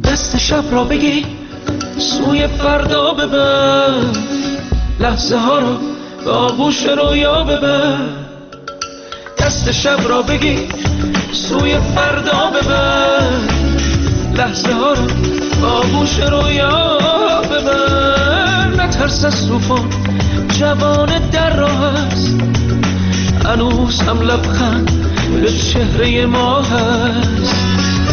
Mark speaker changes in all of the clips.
Speaker 1: دست شب را بگی سوی فردا ببر، لحظه ها رو به آغوش رویا ببر. دست شب را بگی سوی فردا ببر، لحظه ها رو به آغوش رویا ببر. نترس از طوفان، جوان در راه است، هنوز هم لبخند به چهره ما هست.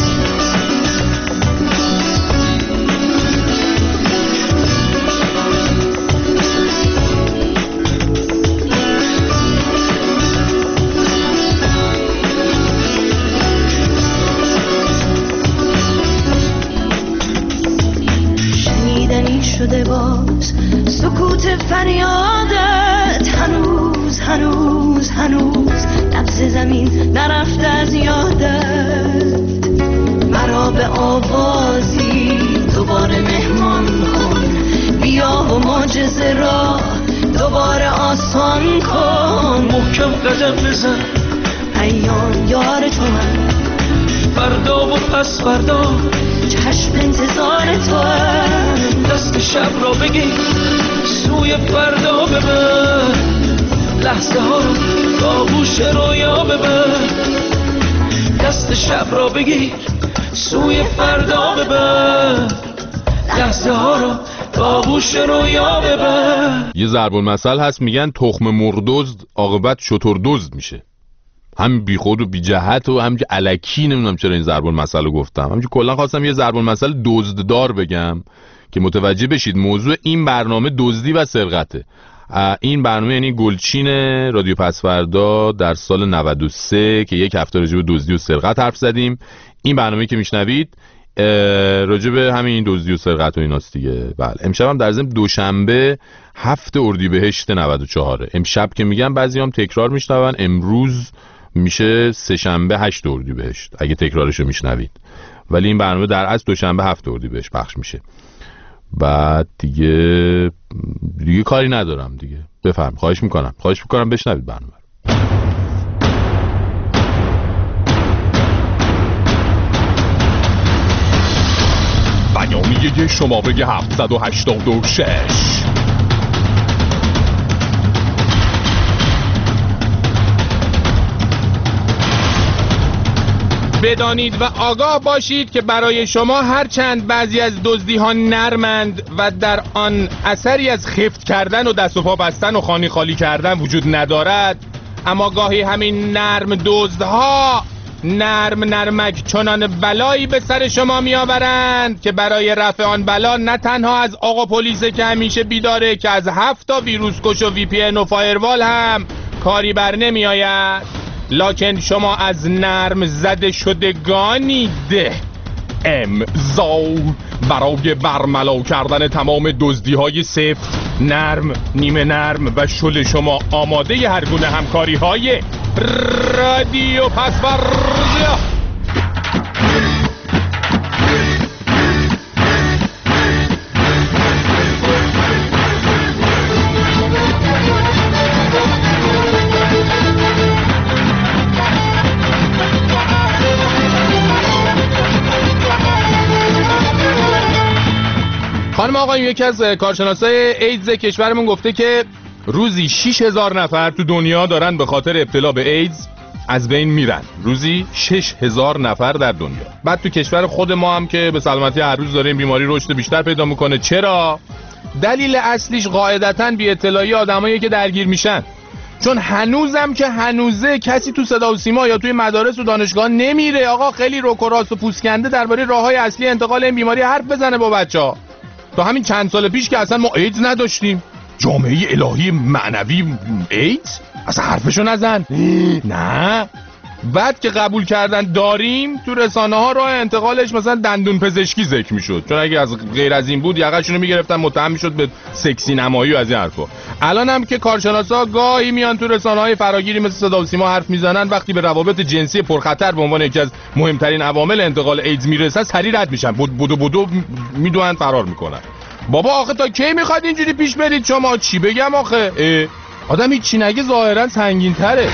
Speaker 2: شنیدنی شده باز سکوت فریادت، هنوز هنوز هنوز نبض زمین نرفته از یادت. مرا به آوازی دوباره مهمان کن، بیا و معجزه را دوباره آسان کن.
Speaker 1: محکم قدم بزن،
Speaker 2: ایام یار تو من،
Speaker 1: فردا و پس فردا
Speaker 2: چشم انتظار تو هم.
Speaker 1: دست شب را بگی سوی فردا ببر، لحظه ها رو به آغوش رویا ببر. دست شب را بگی سوی فردا ببر، لحظه ها رو به آغوش رویا ببر.
Speaker 3: یه ضرب المثل هست میگن تخم مردزد عاقبت شتر دزد میشه. هم بی خود و بی جهت و هم که الکی. نمیدونم چرا این ضرب المثل رو گفتم، هم که کلا خواستم یه ضرب المثل دزددار بگم که متوجه بشید موضوع این برنامه دزدی و سرقته. این برنامه یعنی گلچین رادیو پسفردا در سال 93 که یک هفته راجع به دزدی و سرقت حرف زدیم. این برنامه‌ای که میشنوید راجع به همین دزدی و سرقت و ایناست دیگه. بله، امشب هم در ضمن دوشنبه 7 اردیبهشت 94. امشب که میگم بعضیام تکرار میشنون، امروز میشه سه شنبه 8 اردیبهشت اگه تکرارشو میشنوید، ولی این برنامه در اصل دوشنبه 7 اردیبهشت پخش میشه. بعد دیگه کاری ندارم دیگه. بفرم، خواهش میکنم بشنوید برنامه.
Speaker 4: بیانیه شماره 786. بدانید و آگاه باشید که برای شما هرچند بعضی از دزدی ها نرمند و در آن اثری از خفت کردن و دست و پا بستن و خانی خالی کردن وجود ندارد، اما گاهی همین نرم دزدها نرمک چنان بلایی به سر شما می آورند که برای رفع آن بلا نه تنها از آقا پلیس که همیشه بیداره، که از 7 تا ویروس کش و وی پی ان و فایروال هم کاری بر نمی آید، لکن شما از نرم زده شدگانید. امضا برای برملا کردن تمام دزدی های سفت، نرم، نیمه نرم و شل شما آماده هر گونه همکاری های رادیو پسفردا. خانم آقایون، یکی از کارشناسای ایدز کشورمون گفته که روزی 6000 نفر تو دنیا دارن به خاطر ابتلا به ایدز از بین میرن. روزی 6000 نفر در دنیا. بعد تو کشور خود ما هم که به سلامتی هر روز داره این بیماری رشد بیشتر پیدا میکنه. چرا؟ دلیل اصلیش قاعدتاً بی اطلاعی آدمایی که درگیر میشن. چون هنوزم که هنوزه کسی تو صدا و سیما یا توی مدارس و دانشگاه نمیره آقا خیلی روک و راست و پوسکنده درباره راههای اصلی انتقال این بیماری حرف بزنه با بچه‌ها. تا همین چند سال پیش که اصلا ما ایدز نداشتیم، جامعه الهی معنوی ایدز اصلا حرفشو نزن. نه، بعد که قبول کردن داریم تو رسانه ها راه انتقالش مثلا دندون پزشکی ذکر میشد، چون اگه از غیر از این بود یقه‌شونو میگرفتن، متهم میشد به سکسی نمایی و از این حرفا. الان هم که کارشناسا گاهی میان تو رسانه های فراگیری مثل صدا و سیما حرف میزنن، وقتی به روابط جنسی پرخطر به عنوان یکی از مهمترین عوامل انتقال ایدز میرسن سریع رد میشن، بدو میدونن فرار میکنن. بابا آخه تا کی میخواد اینجوری پیش برید شما؟ چی بگم آخه؟ آدم هیچی نگه ظاهرا سنگین تره.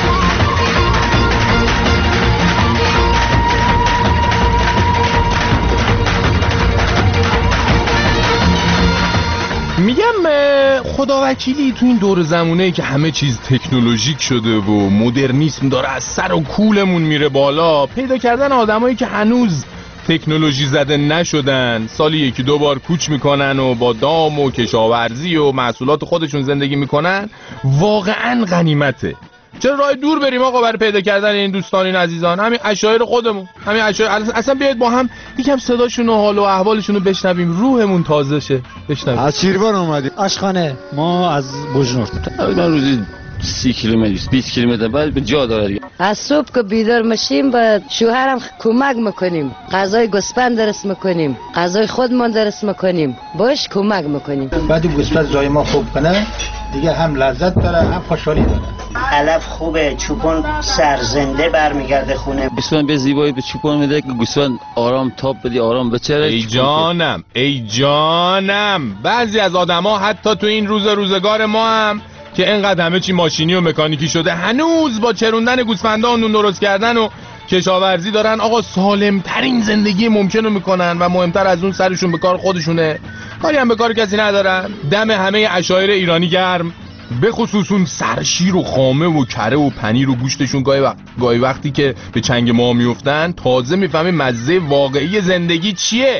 Speaker 4: خدا وکیلی تو این دور زمونه‌ای که همه چیز تکنولوژیک شده و مدرنیسم داره از سر و کولمون میره بالا، پیدا کردن آدمایی که هنوز تکنولوژی زده نشدن، سالی یکی دو بار کوچ میکنن و با دام و کشاورزی و محصولات خودشون زندگی میکنن، واقعا غنیمته. چرا راه دور بریم آقا برای پیدا کردن این دوستان، این عزیزان؟ همین عشایر خودمون، همین عشایر. اصلا بیاید با هم یکم صداشون و حال و احوالشون رو بشنویم، روحمون تازه شه. بشنویم.
Speaker 5: از شیروان اومدیم.
Speaker 6: آشخانه. ما از بوجنورد.
Speaker 7: من روزی 30 کیلومتر 20 کیلومتر بعد به جا داره.
Speaker 8: از صبح که بیدار میشیم با شوهرم کمک میکنیم، غذای گوسفند درست میکنیم، غذای خودمون درست میکنیم، باش کمک میکنیم.
Speaker 6: بعد گوسفند جای ما خوب کنه دیگه هم لذت داره هم خوشحالی داره.
Speaker 9: علف خوبه، چوپون سرزنده برمیگرده خونه.
Speaker 7: گوسفند به زیبایی به چوپون میده که گوسفند آرام تاب بدی، آرام بچره.
Speaker 4: ای جانم ای جانم، بعضی از آدما حتی تو این روزگار ما هم که اینقدر همه چی ماشینی و مکانیکی شده، هنوز با چروندن گوسفندا و نون درست کردن و کشاورزی دارن آقا سالم ترین زندگی ممکن رو میکنن و مهمتر از اون سرشون به کار خودشونه، کاری هم به کار کسی ندارن. دم همه عشایر ایرانی گرم، به خصوص اون سرشیر و خامه و کره و پنیر و گوشتشون گاهی وقتی که به چنگ ما میفتن تازه میفهمی مزه واقعی زندگی چیه.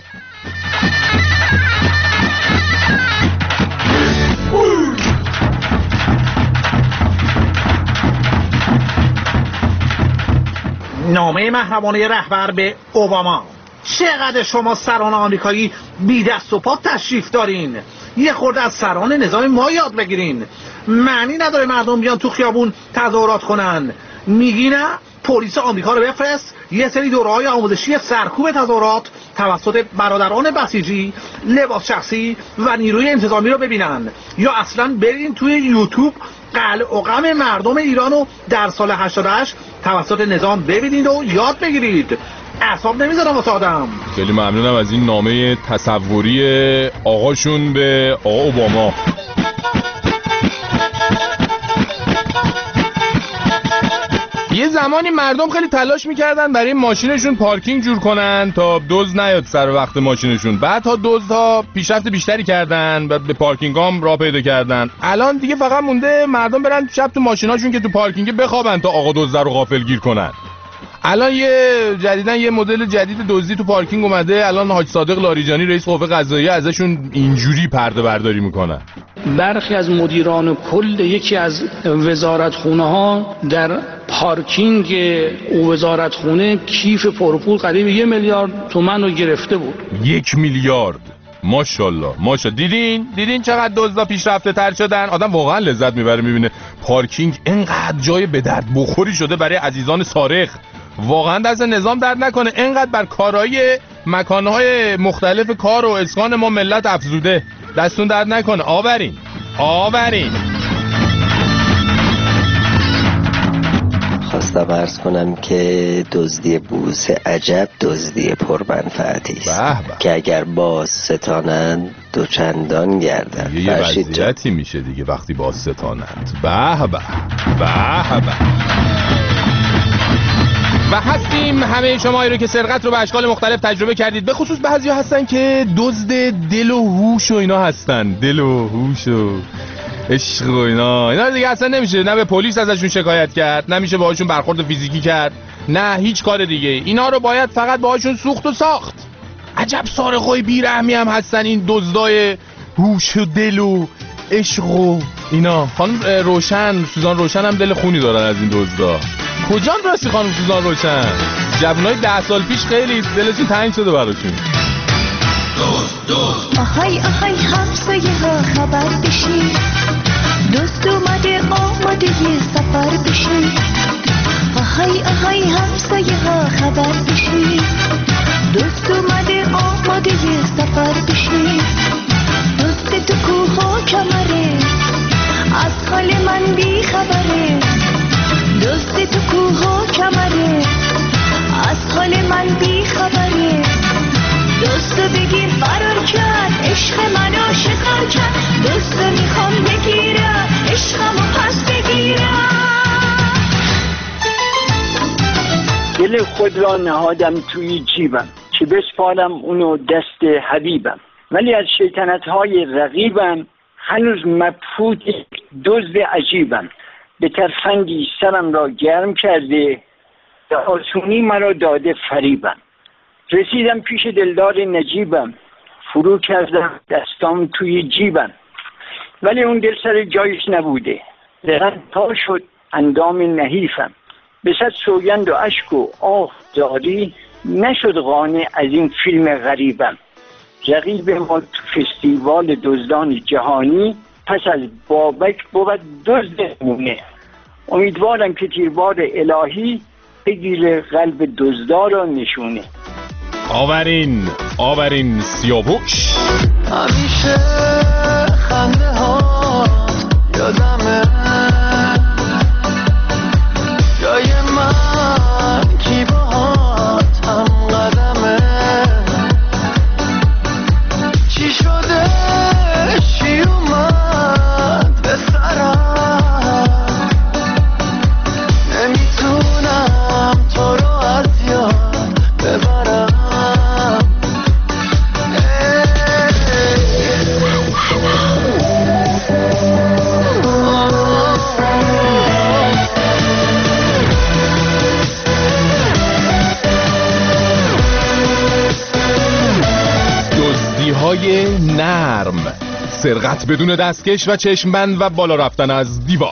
Speaker 10: نامه محرمانه رهبر به اوباما. چقدر شما سران آمریکایی بی دست و پا تشریف دارین، یه خورده از سران نظام ما یاد بگیرین. معنی نداره مردم بیان تو خیابون تظاهرات کنن. میگی نه؟ پلیس آمریکا رو بفرست یه سری دوره‌های آموزشی سرکوب تظاهرات توسط برادران بسیجی، لباس شخصی و نیروی انتظامی رو ببینن، یا اصلا برین توی یوتیوب قلع و قم مردم ایرانو در سال 88 توسط نظام ببینید و یاد بگیرید. اعصاب نمیذارم واسه آدم.
Speaker 4: خیلی ممنونم از این نامه تصوری آقاشون به آقا اوباما. یه زمانی مردم خیلی تلاش میکردن برای ماشینشون پارکینگ جور کنن تا دزد نیاد سر وقت ماشینشون. بعد تا دزدها پیشرفت بیشتری کردن و به پارکینگام راه پیدا کردن. الان دیگه فقط مونده مردم برن شب تو ماشیناشون که تو پارکینگ بخوابن تا آقا دزد رو غافلگیر کنن. الان یه مدل جدید دزدی تو پارکینگ اومده. الان حاج صادق لاریجانی رئیس قوه قضاییه ازشون اینجوری پرده برداری میکنن.
Speaker 11: برخی از مدیران کل یکی از وزارتخونه ها در پارکینگ وزارتخونه کیف پرپول قریب 1 میلیارد تومان رو گرفته بود.
Speaker 4: 1 میلیارد. ماشاءالله ماشاءالله. دیدین چقدر دزدا پیشرفته تر شدن. آدم واقعا لذت میبره میبینه پارکینگ اینقدر جای به درد بخوری شده برای عزیزان سارق. واقعا دست نظام درد نکنه اینقدر بر کارهای مکانهای مختلف کار و اسکان ما ملت افزوده. دستون درد نکنه. آورین
Speaker 12: خواستم عرض کنم که دزدی بوسه عجب دزدی پرمنفعتی است که اگر باز ستانند دوچندان گردند.
Speaker 4: یه وضعیتی میشه دیگه وقتی باز ستانند. به به به به. و هستیم همه شمایی رو که سرقت رو به اشکال مختلف تجربه کردید. به خصوص بعضیا هستن که دزد دل و هوش و اینا هستن. دل و هوش و عشق و اینا دیگه اصلا نمیشه نه به پلیس ازشون شکایت کرد، نمیشه باهاشون برخورد فیزیکی کرد، نه هیچ کار دیگه. اینا رو باید فقط باهاشون سوخت و ساخت. عجب سارقای بیرحمی هم هستن این دزدای هوش و دل و عشق و اینا. خانم سوزان روشن هم دل خونی دارن از این دزدا. کجان راستی خانم سوزان روشن؟ جوانای 10 سال پیش خیلی دلشون تنگ شده براشون.
Speaker 2: آهای همسایه ها خبر بشی، دوست آمده یه سفر بشی. آهای همسایه ها خبر بشی، دوست آمده یه سفر بشی. دوست تو کوه و کمره، از حال من بی خبره. دوست تو کوه و کمره، از حال من بی خبره. دوستو بگیر فرار کرد، عشق منو شکار کرد. دوستو میخوام بگیرم، عشقمو پس بگیرم.
Speaker 13: دل خود را نهادم توی جیبم که بسپارم اونو دست حبیبم، ولی از شیطنت‌های رقیبم هنوز مبهوت دزد عجیبم، به ترفندی سرم را گرم کرده، به آسونی مرا داده فریبم. رسیدم پیش دلدار نجیبم، فرو کردم دستام توی جیبم، ولی اون دل سر جایش نبوده، دقیقا تا شد اندام نحیفم. به صد سوگند و اشک و آه زاری، نشد قانع از این فیلم غریبم. رقیب ما تو فستیوال دزدان جهانی، پس از بابک بود دزد نمونه. امیدوارم که تیربار الهی بگیره قلب دزدار را نشونه.
Speaker 4: آورین سیاوش.
Speaker 1: همیشه خنده ها یادمه، جای من کی باهات هم قدمه. چی شده چی اومد به سرم، نمیتونم تو رو از یاد ببرم.
Speaker 4: های نرم، سرقت بدون دستکش و چشمبند و بالا رفتن از دیوار.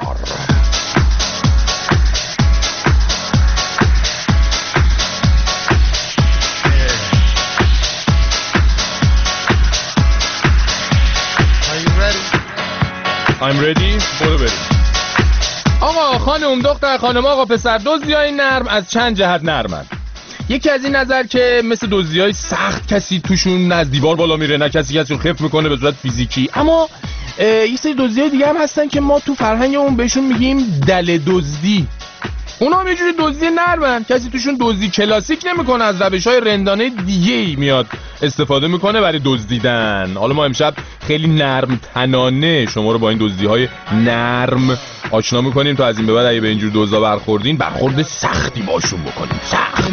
Speaker 4: I'm ready. برو بریم. آقا خانم دختر خانم آقا پسر، دزدیای نرم از چند جهت نرمن. یکی از این نظر که مثل دزدیای سخت کسی توشون از دیوار بالا میره، نه کسی کسیو خفت میکنه به صورت فیزیکی. اما یه سری دزدیای دیگه هم هستن که ما تو فرهنگمون بهشون میگیم دل دزدی. اونا هم یه جوری دزدی نرمن، کسی توشون دزدی کلاسیک نمیکنه، از روش‌های رندانه دیگه‌ای میاد استفاده میکنه برای دزدیدن. حالا ما امشب خیلی نرم تنانه شما رو با این دزدی‌های نرم آشنا میکنیم تا از این به بعد اگه به اینجور دزدا برخوردین برخورد سختی باشون بکنیم. سخت.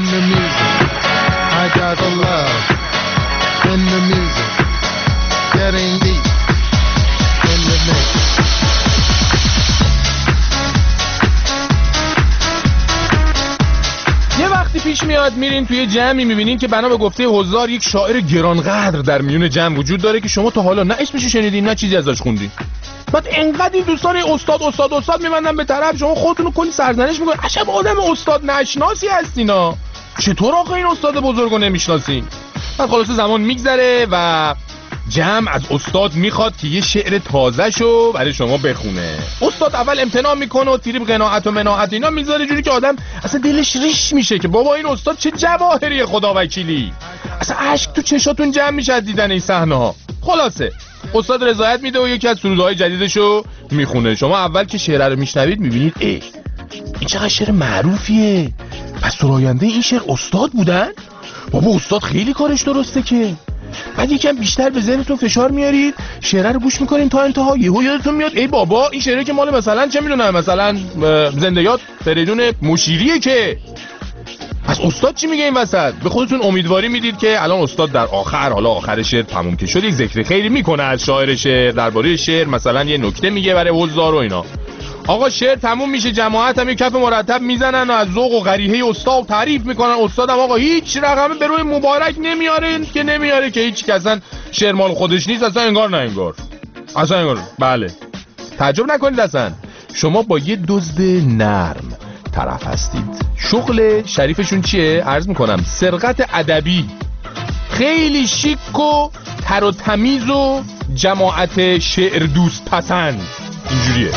Speaker 4: یه وقتی پیش میاد میرین توی جمعی میبینین که بنا به گفته حضار یک شاعر گرانقدر در میون جمع وجود داره که شما تا حالا نه اسمشو شنیدین نه چیزی ازش خوندین. بعد انقدر این دوستان استاد میبندن به طرف شما، خودتونو کلی سرزنش میکنین. عجب آدم استاد نشناسی هستینا، چطور آخه این استاد بزرگو نمیشناسین؟ بعد خلاصه زمان میگذره و جمع از استاد میخواد که یه شعر تازه‌شو برای شما بخونه. استاد اول امتناع میکنه و تیریب قناعت و مناعت اینا میذاره، جوری که آدم اصلا دلش ریش میشه که بابا این استاد چه جواهری خدا وکیلی، اصلا اشک تو چشاتون جمع میشه از دیدن این صحنه‌ها. خلاصه استاد رضایت میده و یکی از سرودهای جدیدشو میخونه. شما اول که شعر رو میشنوید میبینید این چقدر شعر معروفیه، پس سراینده این شعر استاد بودن؟ بابا استاد خیلی کارش درسته که. بعد یکم بیشتر به ذهنتون فشار میارید، شعر رو گوش میکنین تا انتها، یهو یادتون میاد ای بابا این شعری که مال مثلا چه میدونم مثلا زنده یاد فریدون مشیریه که. پس استاد چی میگه این وسط؟ به خودتون امیدواری میدید که الان استاد در آخر شعر تموم که شد یک ذکر خیری میکنه از شاعر شعر، درباره شعر مثلا یه نکته میگه برای حضار و اینا. آقا شعر تموم میشه، جماعت هم یه کف مرتب میزنن و از ذوق و قریحه استاد تعریف میکنن. استادم آقا هیچ رقمه به روی مبارک نمیاره که هیچ که اصلا شعر مال خودش نیست، اصلا انگار نه انگار. بله تعجب نکنید اصلا شما با یه دزد نرم طرف هستید. شغل شریفشون چیه؟ عرض میکنم سرقت ادبی، خیلی شیک و تر و تمیز و جماعت شعر دوست پسند اینجوریه.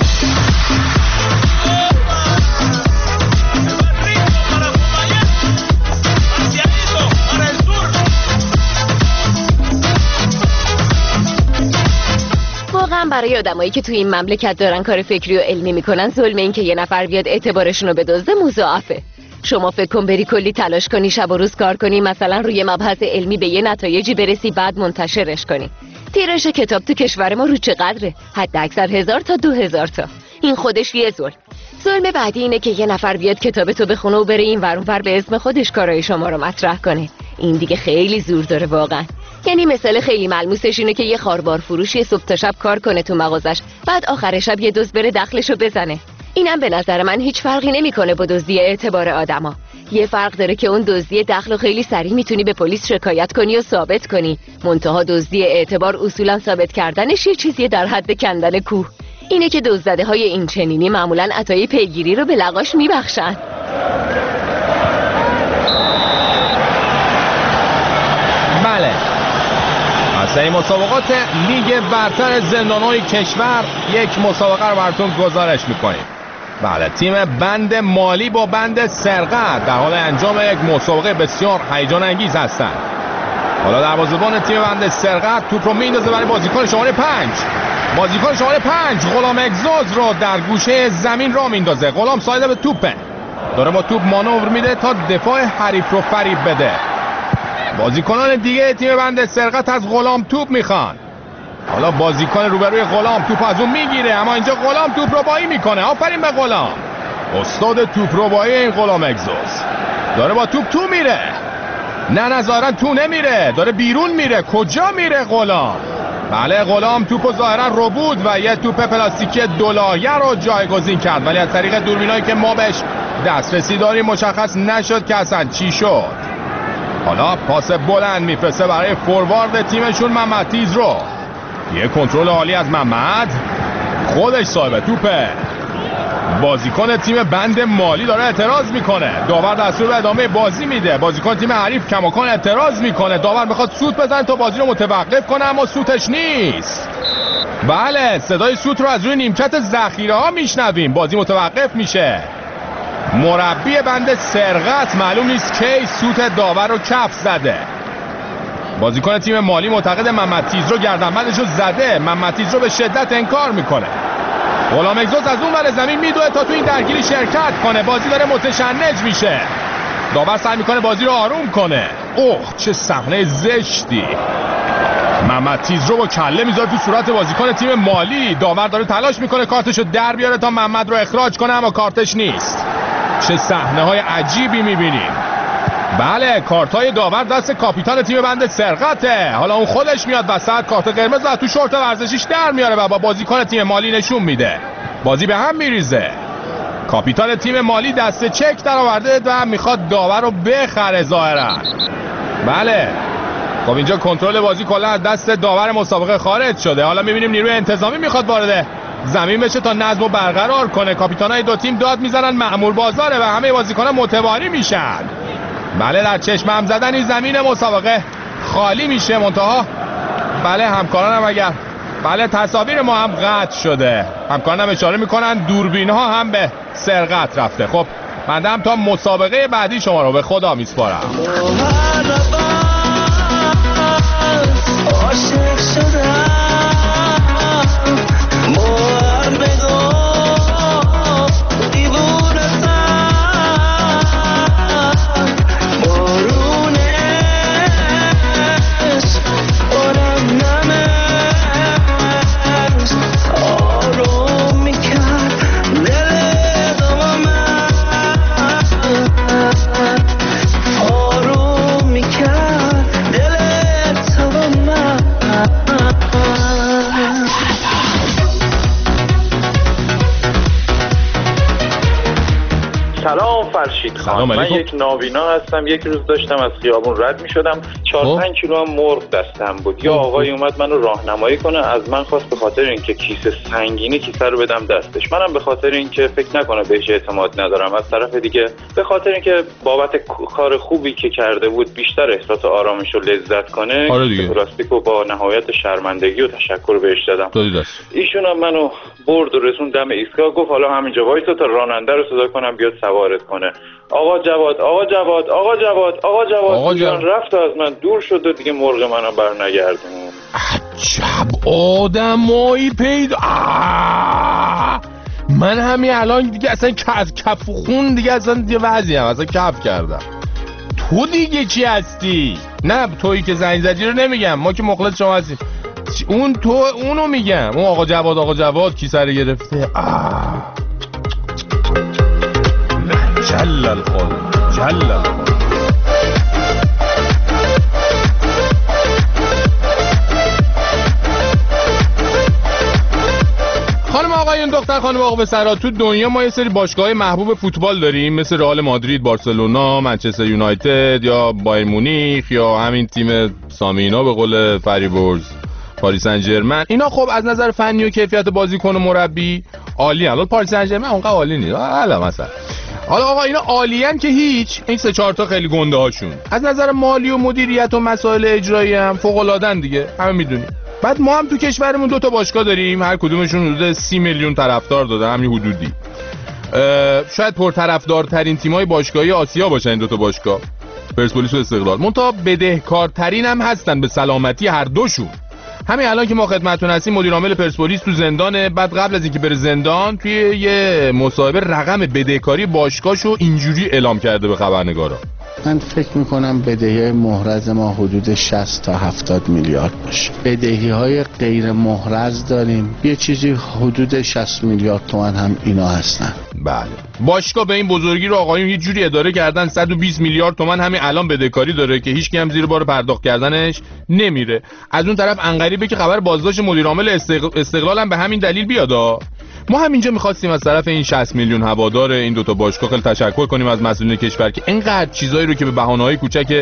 Speaker 5: واقعا برای آدمایی که توی این مملکت دارن کار فکری و علمی میکنن ظلم این که یه نفر بیاد اعتبارشون رو بدزده مضاعفه. شما فکر کن بری کلی تلاش کنی، شب و روز کار کنی، مثلا روی مبحث علمی به یه نتایجی برسی، بعد منتشرش کنی. تیرش کتاب تو کشور ما رو چقدره؟ حد اکثر 1000 تا 2000 تا. این خودش یه ظلم بعدی اینه که یه نفر بیاد کتاب تو بخونه و بره این ور اون ور به اسم خودش کارای شما رو مطرح کنه. این دیگه خیلی زور داره واقعا. یعنی مثال خیلی ملموسش اینه که یه خاربار فروش یه صبح تا شب کار کنه تو مغازش، بعد آخر شب یه دزد بره دخلشو بزنه. اینم به نظر من هیچ فرقی نمیکنه با دزدی اعتبار آدما. یه فرق داره که اون دزدی دخل خیلی سریع میتونی به پلیس شکایت کنی و ثابت کنی، منتها دزدی اعتبار اصولا ثابت کردنش یه چیزیه در حد کندن کوه. اینه که دزدده های این چنینی معمولا عطای پیگیری رو به لقاش میبخشن.
Speaker 4: بله، اصلا مسابقات لیگ برتر زندانهای کشور یک مسابقه رو براتون گزارش میکنیم. بله، تیم بند مالی با بند سرقت در حال انجام یک مسابقه بسیار هیجان انگیز هستند. حالا دروازه‌بان تیم بند سرقت توپ رو میندازه برای بازیکن شماره 5. بازیکن شماره 5 غلام اگزوز رو در گوشه زمین را میندازه. غلام سایده به توپه، داره با توپ مانور میده تا دفاع حریف رو فریب بده. بازیکنان دیگه تیم بند سرقت از غلام توپ میخوان. حالا بازیکن روبروی غلام توپ از اون میگیره، اما اینجا غلام توپ ربایی میکنه. آفرین به غلام، استاد توپ ربایی این غلام اگزوز. داره با توپ تو میره. نه ظاهرا تو نمیره، داره بیرون میره. کجا میره غلام؟ بله، غلام توپو ظاهرا رو بود و یه توپ پلاستیکی دولایه رو جایگزین کرد، ولی از طریق دوربینایی که ما بهش دسترسی داریم مشخص نشد که اصلا چی شد. حالا پاس بلند میفرسته برای فوروارد تیمشون محمد تیزرو. یه کنترل عالی از محمد، خودش صاحب توپه. بازیکن تیم بند مالی داره اعتراض میکنه، داور دستور به ادامه بازی میده. بازیکن تیم حریف کماکان اعتراض میکنه، داور میخواد سوت بزنه تا بازی رو متوقف کنه، اما سوتش نیست. بله، صدای سوت رو از روی نیمکت ذخیره ها میشنویم. بازی متوقف میشه. مربی بند سرقت معلوم نیست کی سوت داور رو کف زده. بازیکن تیم مالی معتقد محمد تیزرو گردنبندش رو زده. محمد تیزرو به شدت انکار میکنه. غلام اگزوز از اون ور زمین میدوه تا تو این درگیری شرکت کنه. بازی داره متشنج میشه. داور سعی میکنه بازی رو آروم کنه. اوه، چه صحنه زشتی. محمد تیزرو با کله میذاره تو صورت بازیکن تیم مالی. داور داره تلاش میکنه کارتشو در بیاره تا محمد رو اخراج کنه، اما کارتش نیست. چه صحنه های عجیبی میبینیم. بله، کارتای داور دست کاپیتان تیم بند سرقته. حالا اون خودش میاد وسط، کارت قرمز رو تو شورت ورزشیش در میاره و با بازیکن تیم مالی نشون میده. بازی به هم میریزه. کاپیتان تیم مالی دست چک در آورده و میخواد داور رو بخره ظاهرا. بله، خب اینجا کنترل بازی کلا از دست داور مسابقه خارج شده. حالا میبینیم نیروی انتظامی میخواد وارد زمین بشه تا نظم رو برقرار کنه. کاپیتانای دو تیم داد میزنن مأمور بازاره و همه بازیکنان متواری میشن. بله، در چشم هم زدن این زمین مسابقه خالی میشه. منتها بله، همکارانم اگر بله تصاویر ما هم قطع شده. همکارانم اشاره میکنن دوربین ها هم به سرقت رفته. خب من دم تا مسابقه بعدی شما رو به خدا میسپارم.
Speaker 14: سلام فرشید خان، من یک نابینا هستم. یک روز داشتم از خیابون رد می شدم، 4-5 کیلو هم مرغ دستم بود. یا آقای اومد منو راهنمایی کنه، از من خواست به خاطر اینکه کیسه سنگینه کیسه رو بدم دستش. منم به خاطر اینکه فکر نکنه بهش اعتماد ندارم، از طرف دیگه به خاطر اینکه بابت کار خوبی که کرده بود بیشتر احساس آرامش و لذت کنه، پلاستیکو با نهایت شرمندگی و تشکر بهش دادم. ایشون هم منو برد و رسوند دم ایستگاه، گفت حالا همینجا وایسا تا راننده رو صدا کنم بیاد سوارت کنه. آقا جواد رفت از من دور شد و دیگه مرغ منو برنگردون.
Speaker 4: عجب آدمایی پیدا. من همین الان دیگه اصلا کف خون دیگه اصلا دیگه وضعیم اصلا کف کردم. تو دیگه چی هستی؟ نه تویی که زنگ زدی رو نمیگم، ما که مخلص شما هستیم. اون تو اونو میگم، اون آقا جواد کیسه رو گرفته. جل الخلق. آقایون دختر خانم آقا پسرا، تو دنیا ما یه سری باشگاه محبوب فوتبال داریم، مثل رئال مادرید، بارسلونا، منچستر یونایتد یا بایر مونیخ یا همین تیم سامینا به قول فریبرز پاریس سن ژرمن. اینا خب از نظر فنی و کیفیت بازیکن و مربی عالی ان. پاریس سن ژرمن اونقدر عالی نیست. حالا مثلا حالا آقا اینا عالیان که هیچ، این 3-4 تا خیلی گنده هاشون از نظر مالی و مدیریت و مسائل اجرایی هم فوق العاده‌ن دیگه، همه میدونیم. بعد ما هم تو کشورمون 2 تا باشگاه داریم، هر کدومشون حدود 30 میلیون طرفدار داره، همین حدودی. شاید پرطرفدارترین تیم‌های باشگاهی آسیا باشن این 2 تا باشگاه، پرسپولیس و استقلال. منتها بدهکارترین هم هستن به سلامتی هر دوشون. همین الان که ما خدمتتون هستیم مدیر عامل پرسپولیس تو زندانه، بعد قبل از اینکه بره زندان توی یه مصاحبه رقم بدهکاری باشگاهشو اینجوری اعلام کرده به خبرنگارا.
Speaker 15: من فکر میکنم بدهی محرز ما حدود 60 تا 70 میلیارد باشه. بدهی های غیر محرز داریم یه چیزی حدود 60 میلیارد تومان هم اینا هستن.
Speaker 4: بله باشگاه به این بزرگی رو آقایون یه جوری اداره کردن 120 میلیارد تومان همین الان بدهکاری داره که هیچ کی هم زیر بار پرداخت کردنش نمیره. از اون طرف انقریبه که خبر بازداشت مدیر عامل استقلال هم به همین دلیل بیادا. ما هم اینجا می‌خواستیم از طرف این 60 میلیون هوادار این 2 تا باشگاه خیلی تشکر کنیم از مسئولین کشور که اینقدر چیزایی رو که به بهانه‌های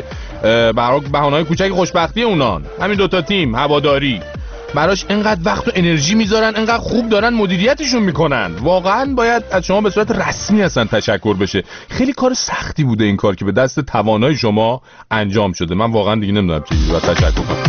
Speaker 4: کوچک خوشبختی اونان، همین 2 تا تیم هواداری براش اینقدر وقت و انرژی میذارن، اینقدر خوب دارن مدیریتشون میکنن. واقعا باید از شما به صورت رسمی اصلا تشکر بشه. خیلی کار سختی بوده این کار که به دست توانای شما انجام شده. من واقعا دیگه نمیدونم چیزی باید تشکر کنم.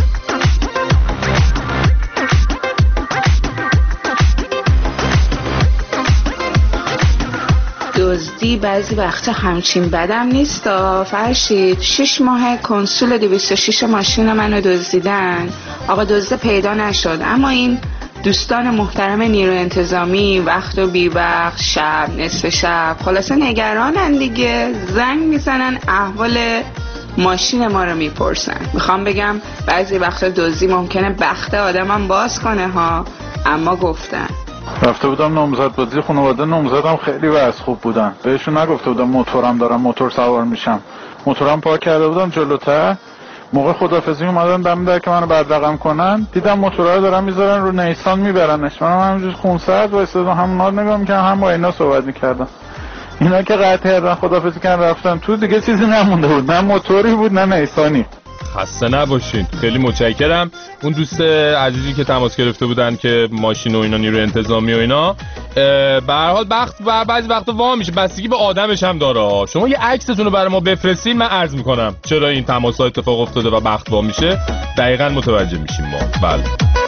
Speaker 16: دزدی بعضی وقتا همچین بدم نیستا فرشید. 6 ماه کنسول 206 ماشین منو دزدیدن، آقا دزده پیدا نشد، اما این دوستان محترم نیرو انتظامی وقت و بی وقت، شب نصف شب خلاصه نگرانن دیگه، زنگ میزنن احوال ماشین ما رو میپرسن. میخوام بگم بعضی وقتا دزدی ممکنه بخت آدمم باز کنه ها، اما گفتن.
Speaker 17: رفته بودم نامزد بازی خانواده، نامزدم خیلی وضع خوب بودن، بهشون نگفته بودم موتورم دارم، موتور سوار میشم، موتورم پارک کرده بودم جلوتر. موقع خدافظی اومدن دم در که منو بدرقم کنن، دیدم موتورا رو دارن میذارن رو نیسان میبرنش، منم همینجوری خونسرد وایسادم همونا نگاه میکنم، هم با اینا صحبت میکردم. اینا که قطع کردن خدافظی کردن رفتن تو، دیگه چیزی نمونده بود، نه موتوری بود نه نیسانی.
Speaker 4: خسته نباشین، خیلی متشکرم. اون دوست عزیزی که تماس گرفته بودن که ماشین و اینا نیروی انتظامی و اینا، به هر حال بخت و بعضی وقتا وا میشه، بستگی به آدمش هم داره. شما یه عکستون رو برای ما بفرستین، من عرض میکنم چرا این تماس‌ها اتفاق افتاده و بخت وا میشه، دقیقاً متوجه میشیم ما. بله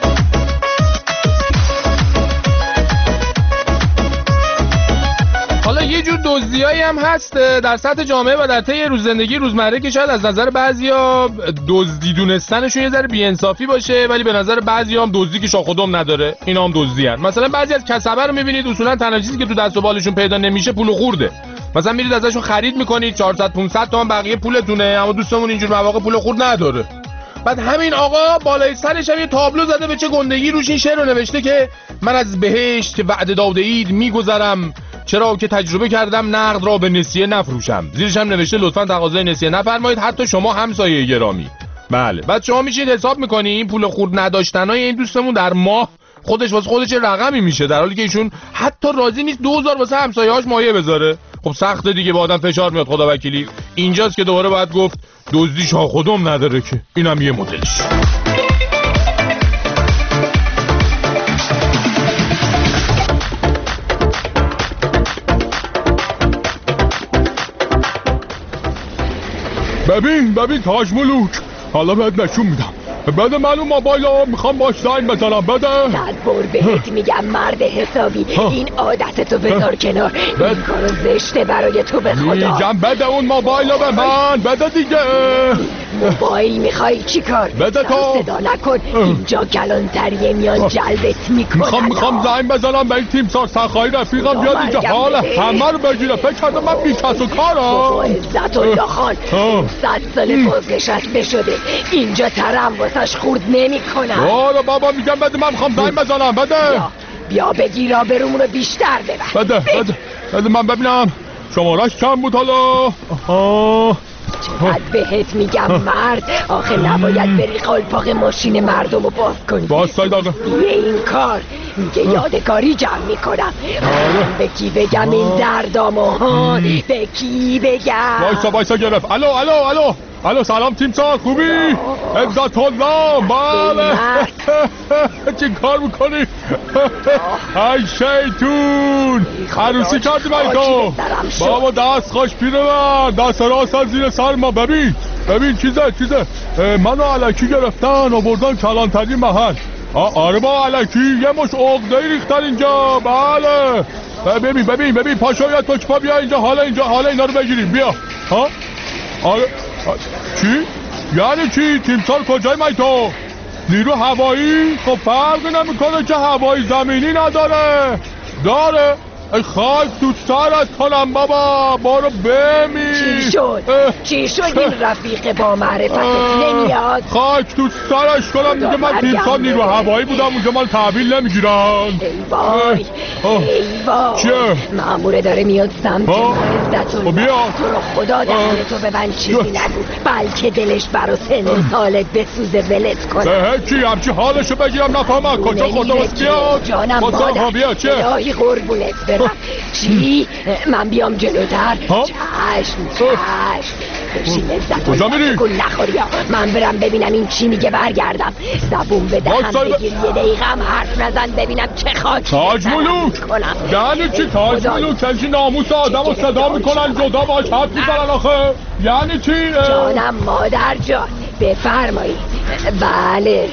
Speaker 4: حالا یه جور دزدیایی هم هست در سطح جامعه و در طی زندگی روزمره که شاید از نظر بعضیا دزدی دونستنشون یه ذره بی‌انصافی باشه، ولی به نظر بعضیا هم دزدی که شاخ و دم نداره اینا هم دزدیان. مثلا بعضی از کسبه رو میبینید اصولا تنها چیزی که تو دست و بالشون پیدا نمیشه پول و خورده. مثلا میرید ازشون خرید میکنید 400 500 تومن بقیه پولتونه، اما دوستمون اینجور مواقع پول و خورد نداره. بعد همین آقا بالای سرش هم یه تابلو زده به چه گندگی، روش این شعر رو نوشته که من از بهشت که وعده داده اید میگذرم، چرا که تجربه کردم نقد را به نسیه نفروشم. زیرش هم نوشته لطفاً تقاضای نسیه نفرمایید، حتی شما همسایه گرامی. بله بعد شما میشید حساب میکنی این پول خورد نداشتنای این دوستمون در ماه خودش واسه خودش رقمی میشه، در حالی که ایشون حتی راضی نیست 2000 واسه همسایه‌هاش مایه بذاره. خب سخته دیگه، به آدم فشار میاد خدا وکیلی. اینجاست که دوباره باید گفت دزدی شاخ خودم نداره که اینم یه مدلش. ببین تاج ملوک، حالا بهت نشون میدم. بده من اون موبایلو، میخوام باش زنگ بزنم. بده.
Speaker 5: صد بار بهت میگم مرد حسابی، این عادتتو بذار کنار، این کارو زشته برای تو به خدا.
Speaker 4: میگم بده اون موبایلو به من، بده دیگه.
Speaker 5: موبایل میخوای چی کار؟
Speaker 4: بده تو.
Speaker 5: صدا نکن، اینجا کلانتریه میان جلبت میکنن.
Speaker 4: میخوام زنگ بزنم به این تیم سار سخایی رفیقم بیاد اینجا حال همه رو بگیره. فکر کردم من بی‌کس و کارم.
Speaker 5: بابا عزت الله خان 100 سال بازنشسته شده، اینجا ترم واسش خورد نمیکنم.
Speaker 4: آره بابا میگم بده، من میخوام زنگ بزنم. بده
Speaker 5: بیا بگیر آبرومونو بیشتر ببر.
Speaker 4: بده من ببینم شمارش چند بود حالا.
Speaker 5: چقدر بهت میگم مرد، آخه نباید بری قالپاق ماشین مردم رو باز کنی.
Speaker 4: باستاید آقا.
Speaker 5: یه این کار میگه یادگاری جمع میکنم. به کی بگم این دردامو ها؟ به کی بگم؟
Speaker 4: وایسا گرفت. الو سلام تیمسار، خوبی؟ عزت الله. بله چی کار میکنی؟ ای شیطون، عروسی کردی من تو. بابا دست خوش پیره من، دست راست از زیر سر ما. ببین چیزه منو الکی گرفتن آوردن کلانتری محل. آره با الکی یه مش عقده‌ای ریختن اینجا. بله ببین پاشو تو چپا بیا اینجا، حالا اینا رو بگیریم. بیا ها. آره چی؟ یعنی چی؟ تیمسار کجای من تو؟ نیرو هوایی؟ خب فرقی نمیکنه که هوایی زمینی نداره. داره؟ ای خاک تو سرت کنم بابا، بارو بمیر.
Speaker 5: چی شد این رفیق با معرفت نمیاد؟
Speaker 4: خاک تو سرش کنم دیگه. من تیمسار نیرو هوایی بودم اونجا، من تحویل نمیگیرن.
Speaker 5: ای وای
Speaker 4: چیه؟
Speaker 5: ماموره داره میاد سمت ما. عزتالله
Speaker 4: بیا
Speaker 5: تو رو خدا دهن تو ببند، چیزی نگو بلکه دلش برا سن سالت بسوزه ولت کنه.
Speaker 4: چی همچی حالشو بگیرم نفهمم کجا خدا بس بیاد.
Speaker 5: جانم مادر الهی قربونت برم. چی؟ من بیام جلوتر؟ چشم بشین عزتالله کن نخوری. من برم ببینم این چی میگه برگردم. زبون به دهم بگیر یه دقیقه هم حرف نزن ببینم چه خاکی
Speaker 4: تاج ملوک. یعنی چی تاج ملوک؟ یعنی ناموس آدم رو صدا میکنن جدا باش حرف میزنن آخه. یعنی چی؟
Speaker 5: جانم مادر جان بفرمایید. بله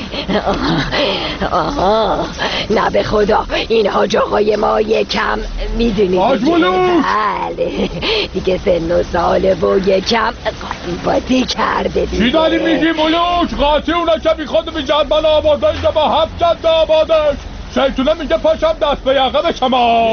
Speaker 5: آها نه به خدا این حاج آقای ما یکم میدونید. بله دیگه سن و ساله و یکم قاطی کرده دیگه.
Speaker 4: چی داری میگی ملوک؟ قاطی اونا که بیخود بی جدبن آباده اینجا با 7 جد آبادش. شیطونه میگه پاشم دست به یقه بشم.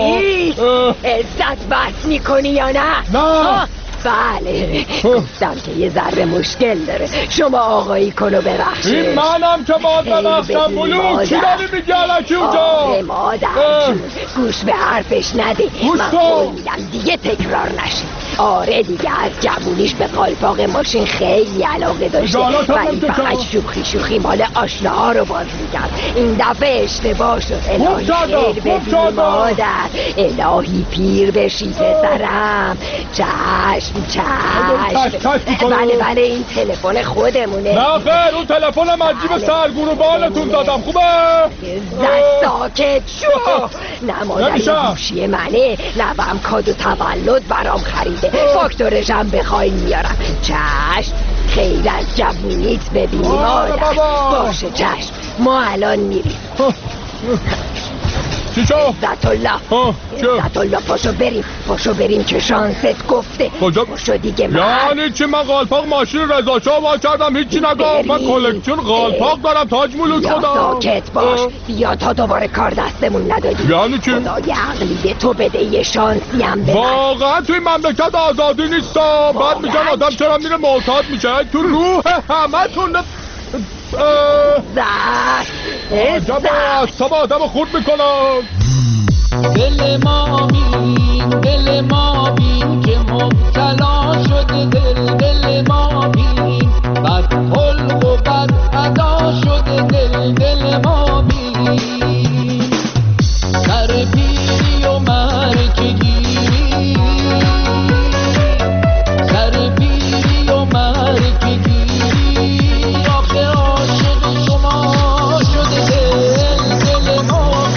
Speaker 5: عزت بحث میکنی یا نه؟
Speaker 4: نه
Speaker 5: بله گفتم که یه ذره مشکل داره. شما آقایی کنو ببخشید.
Speaker 4: این منم که باید ببخشم ملوک. چی داری میگی الکی اونجا؟
Speaker 5: آره مادر گوش به حرفش نده. من قول میدم دیگه تکرار نشه. آره دیگه از جوونیش به قالپاق ماشین خیلی علاقه داشته، ولی فقط شوخی مال آشناها رو باز میکرد. این دفعه اشتباه شد. الهی خیر بدی مادر، الهی پیر بشی پسرم. چشم بله این تلفن خودمونه.
Speaker 4: نه خیر اون تلفنم از جیب سرگون و بالتون دادم. خوبه؟
Speaker 5: ساکت شو. نه مادر گوشی منه، نوام کادو تولد برام خریده، فاکتورشم بخواین میارم. چشم خیر از جوونیت ببینی مادر. باشه چشم ما الان میریم.
Speaker 4: چی شو؟
Speaker 5: عزت الله پاشو بریم که شانست گفته. پاشو دیگه
Speaker 4: یعنی چی؟ من قالپاق ماشین رضا شاه وا کردم هیچی نگم. من کلکشن قالپاق دارم تاج ملوک خدا.
Speaker 5: ساکت باش بیا تا دوباره کار دستمون ندادی.
Speaker 4: یعنی چی؟
Speaker 5: خدای عقلی به تو بده یه شانسی هم بده.
Speaker 4: واقعا توی مملکت آزادی نیستا. بعد میگن آدم چرا میره معتاد میشه. تو روح همه تون عجب اعصاب آدم خورد میکنن.
Speaker 1: دل ما بین که مبتلا شده. دل ما بین بد خلق و بد ادا شده. دل ما بین سر پیری و مرکگیری. سر پیری و مرکگیری آخه عاشق شما شده. دل ما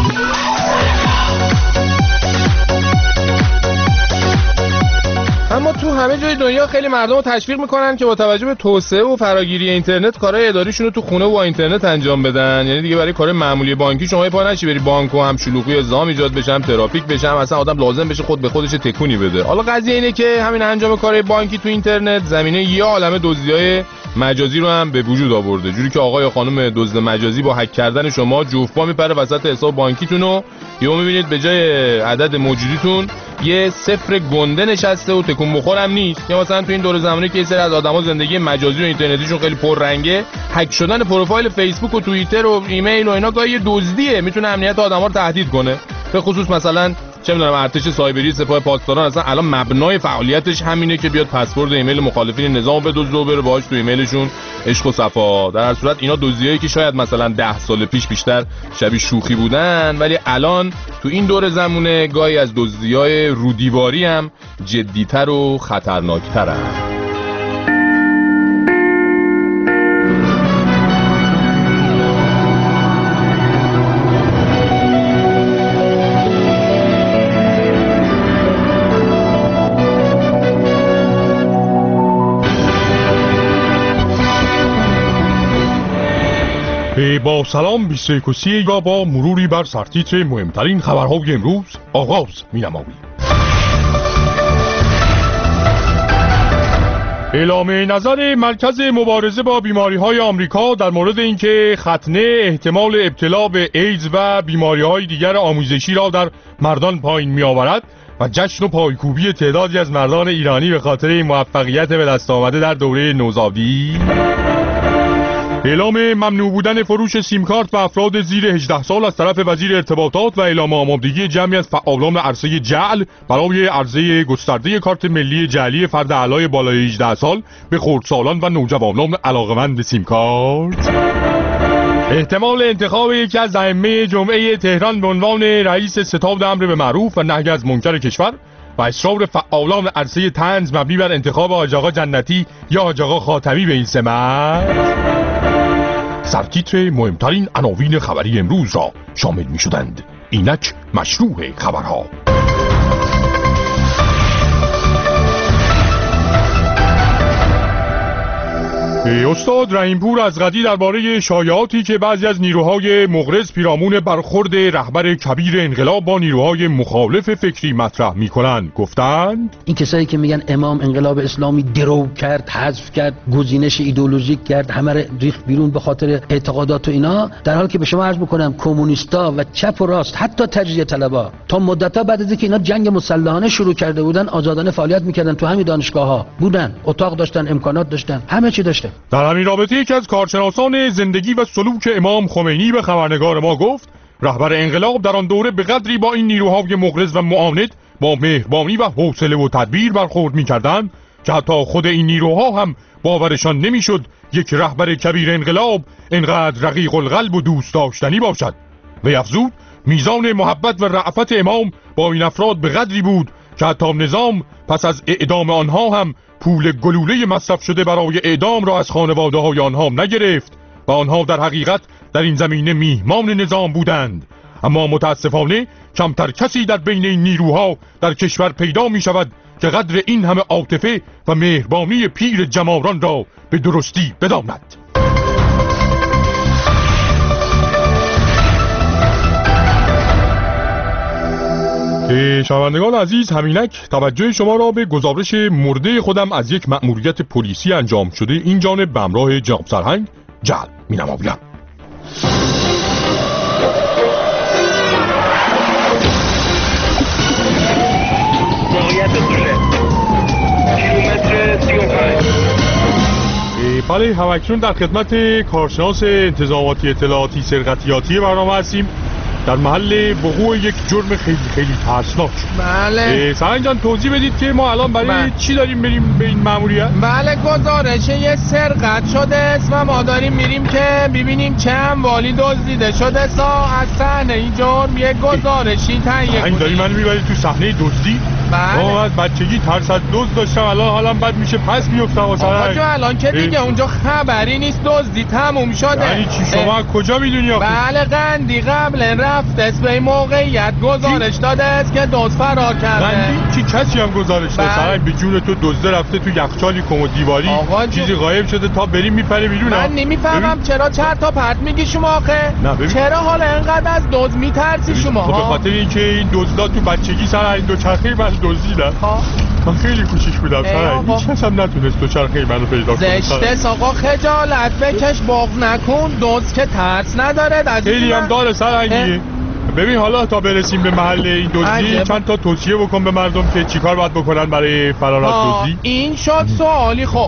Speaker 4: اما تو همه جای دنیا خیلی مردم رو تشویق میکنن که با توجه به توسعه و فراگیری اینترنت کارهای اداریشون رو تو خونه و با اینترنت انجام بدن. یعنی دیگه برای کار معمولی بانکی شما پا نشی بری بانک و هم شلوغی زام ایجاد بشه، هم ترافیک بشه، هم اصلا آدم لازم بشه خود به خودش تکونی بده. حالا قضیه اینه که همین انجام کارهای بانکی تو اینترنت زمینه یه عالمه دزدیای مجازی رو هم به وجود آورده. جوری که آقای و خانم دزد مجازی با هک کردن شما جوفبا میپره وسط حساب بانکیتون و یهو میبینید به جای عدد موجودیتون یه صفر گنده نشسته و تکون بخورم نیست. یا مثلا تو این دور زمانی که یه سری از آدما زندگی مجازی و اینترنتیشون خیلی پررنگه، هک شدن پروفایل فیسبوک و توییتر و ایمیل و اینا گاهی دزدیه، میتونه امنیت آدما رو تهدید کنه. به خصوص مثلا چه میدونم ارتش سایبری، سپاه پاسداران، اصلا الان مبنای فعالیتش همینه که بیاد پسورد ایمیل مخالفین نظام بدزده و بره باهاش تو ایمیلشون عشق و صفا. در هر صورت اینا دزدیایی که شاید مثلا 10 سال پیش بیشتر شبیه شوخی بودن، ولی الان تو این دور زمونه گاهی از دزدیای رودیواری هم جدی‌تر و خطرناک‌ترن.
Speaker 18: با سلام 21 را با مروری بر سرتیتر مهمترین خبرهای امروز آغاز می‌نماییم. اعلام نظر مرکز مبارزه با بیماری‌های آمریکا در مورد اینکه ختنه احتمال ابتلا به ایدز و بیماری‌های دیگر آموزشی را در مردان پایین می‌آورد و جشن و پایکوبی تعدادی از مردان ایرانی به خاطر موفقیت به دست آمده در دوره نوزادی. اعلام ممنوع بودن فروش سیم کارت به افراد زیر 18 سال از طرف وزیر ارتباطات و اعلام آمادگی جمعی از فعالان عرصه جعل برای عرضه گسترده کارت ملی جعلی فرد اعلای بالای 18 سال به خردسالان و نوجوانان علاقه‌مند به سیم کارت. احتمال انتخاب یکی از ائمه جمعه تهران به عنوان رئیس ستاد امر به معروف و نهی از منکر کشور و اصرار فعالان عرصه طنز مبنی بر انتخاب حاج آقا جنتی یا حاج آقا خاتمی به این سمت. سرتیتر مهمترین عناوین خبری امروز را شامل می شدند. اینک مشروع خبرها. استاد رحیمپور از قدی درباره شایعاتی که بعضی از نیروهای مغرض پیرامون برخورد رهبر کبیر انقلاب با نیروهای مخالف فکری مطرح می‌کنند گفتند
Speaker 19: این کسایی که میگن امام انقلاب اسلامی درو کرد، حذف کرد، گزینش ایدئولوژیک کرد، همه رو ریخت بیرون به خاطر اعتقادات و اینا، در حالی که به شما عرض بکنم کمونیستا و چپ و راست حتی تجزیه طلبا تا مدت‌ها بعد از اینکه اینا جنگ مسلحانه شروع کرده بودن آزادانه فعالیت می‌کردن، تو همین دانشگاه‌ها بودن، اتاق داشتن، امکانات داشتن، همه چی داشتن.
Speaker 18: در همین رابطه یکی از کارشناسان زندگی و سلوک امام خمینی به خبرنگار ما گفت رهبر انقلاب در آن دوره به قدری با این نیروهای مغرض و معاند با مهربانی و حوصله و تدبیر برخورد می‌کردند که حتی خود این نیروها هم باورشان نمی‌شد یک رهبر کبیر انقلاب اینقدر رقیق القلب و دوست داشتنی باشد. و افزود میزان محبت و رأفت امام با این افراد به قدری بود که حتی نظام پس از اعدام آنها هم پول گلوله مصرف شده برای اعدام را از خانواده‌های آنها نگرفت و آنها در حقیقت در این زمینه میهمان نظام بودند. اما متاسفانه کمتر کسی در بین این نیروها در کشور پیدا می شود که قدر این همه عاطفه و مهربانی پیر جماران را به درستی بداند. شنوندگان عزیز، همینک توجه شما را به گزارش مرده خودم از یک مأموریت پلیسی انجام شده این جانب به همراه جناب سرهنگ جلب می‌نمایم. بله، همکنون در خدمت کارشناس انتظاماتی اطلاعاتی سرقتیاتی برنامه هستیم در محل وقوع یک جرم خیلی ترسناک.
Speaker 20: بله
Speaker 18: سرهنگ جان توضیح بدید که ما الان برای چی داریم بریم به این مأموریت؟
Speaker 20: بله، گزارش یه سرقت شده است و ما داریم میریم که ببینیم چه اموالی دزدیده شده است. از صحنه این جرم یه گزارشی تهیه کنیم.
Speaker 18: داری منو میبرید تو صحنه دزدی؟
Speaker 20: بله.
Speaker 18: ما از بچگی ترس از دزد داشتم، الان حالم بد میشه پس میافتم.
Speaker 20: آقا جو الان که دیگه اونجا خبری نیست، دزدی تموم شده.
Speaker 18: یعنی چی شما از کجا میدونی آخه؟
Speaker 20: بله، قندی قبل رفته است به موقعیت گزارش داده است که دزد فرار کرده.
Speaker 18: قندی چی کسی هم گزارش داده؟ سرای به جون تو دزد رفته تو یخچالی کمد دیواری چیزی غایب شده تا بریم میپره بیرون.
Speaker 20: من نمیفهمم چرا چرت و پرت میگی شما آخه؟ چرا حالا انقدر از دزد میترسی شما؟
Speaker 18: به خاطر اینکه این دزدا تو بچگی سر این دوچرخه من دزدیدن. من خیلی کوچیک بودم سرای هیچ کس هم نتونست دوچرخه منو پیدا کنه.
Speaker 20: زشته آقا، خجالت بکش، باغ نکن. دزد که ترس نداره.
Speaker 18: خیلی هم داره سرنگی. ببین حالا تا برسیم به محل این دزدی چند تا توصیه بکن به مردم که چیکار باید بکنن برای فرار از دزدی.
Speaker 20: این شد سوالی. خب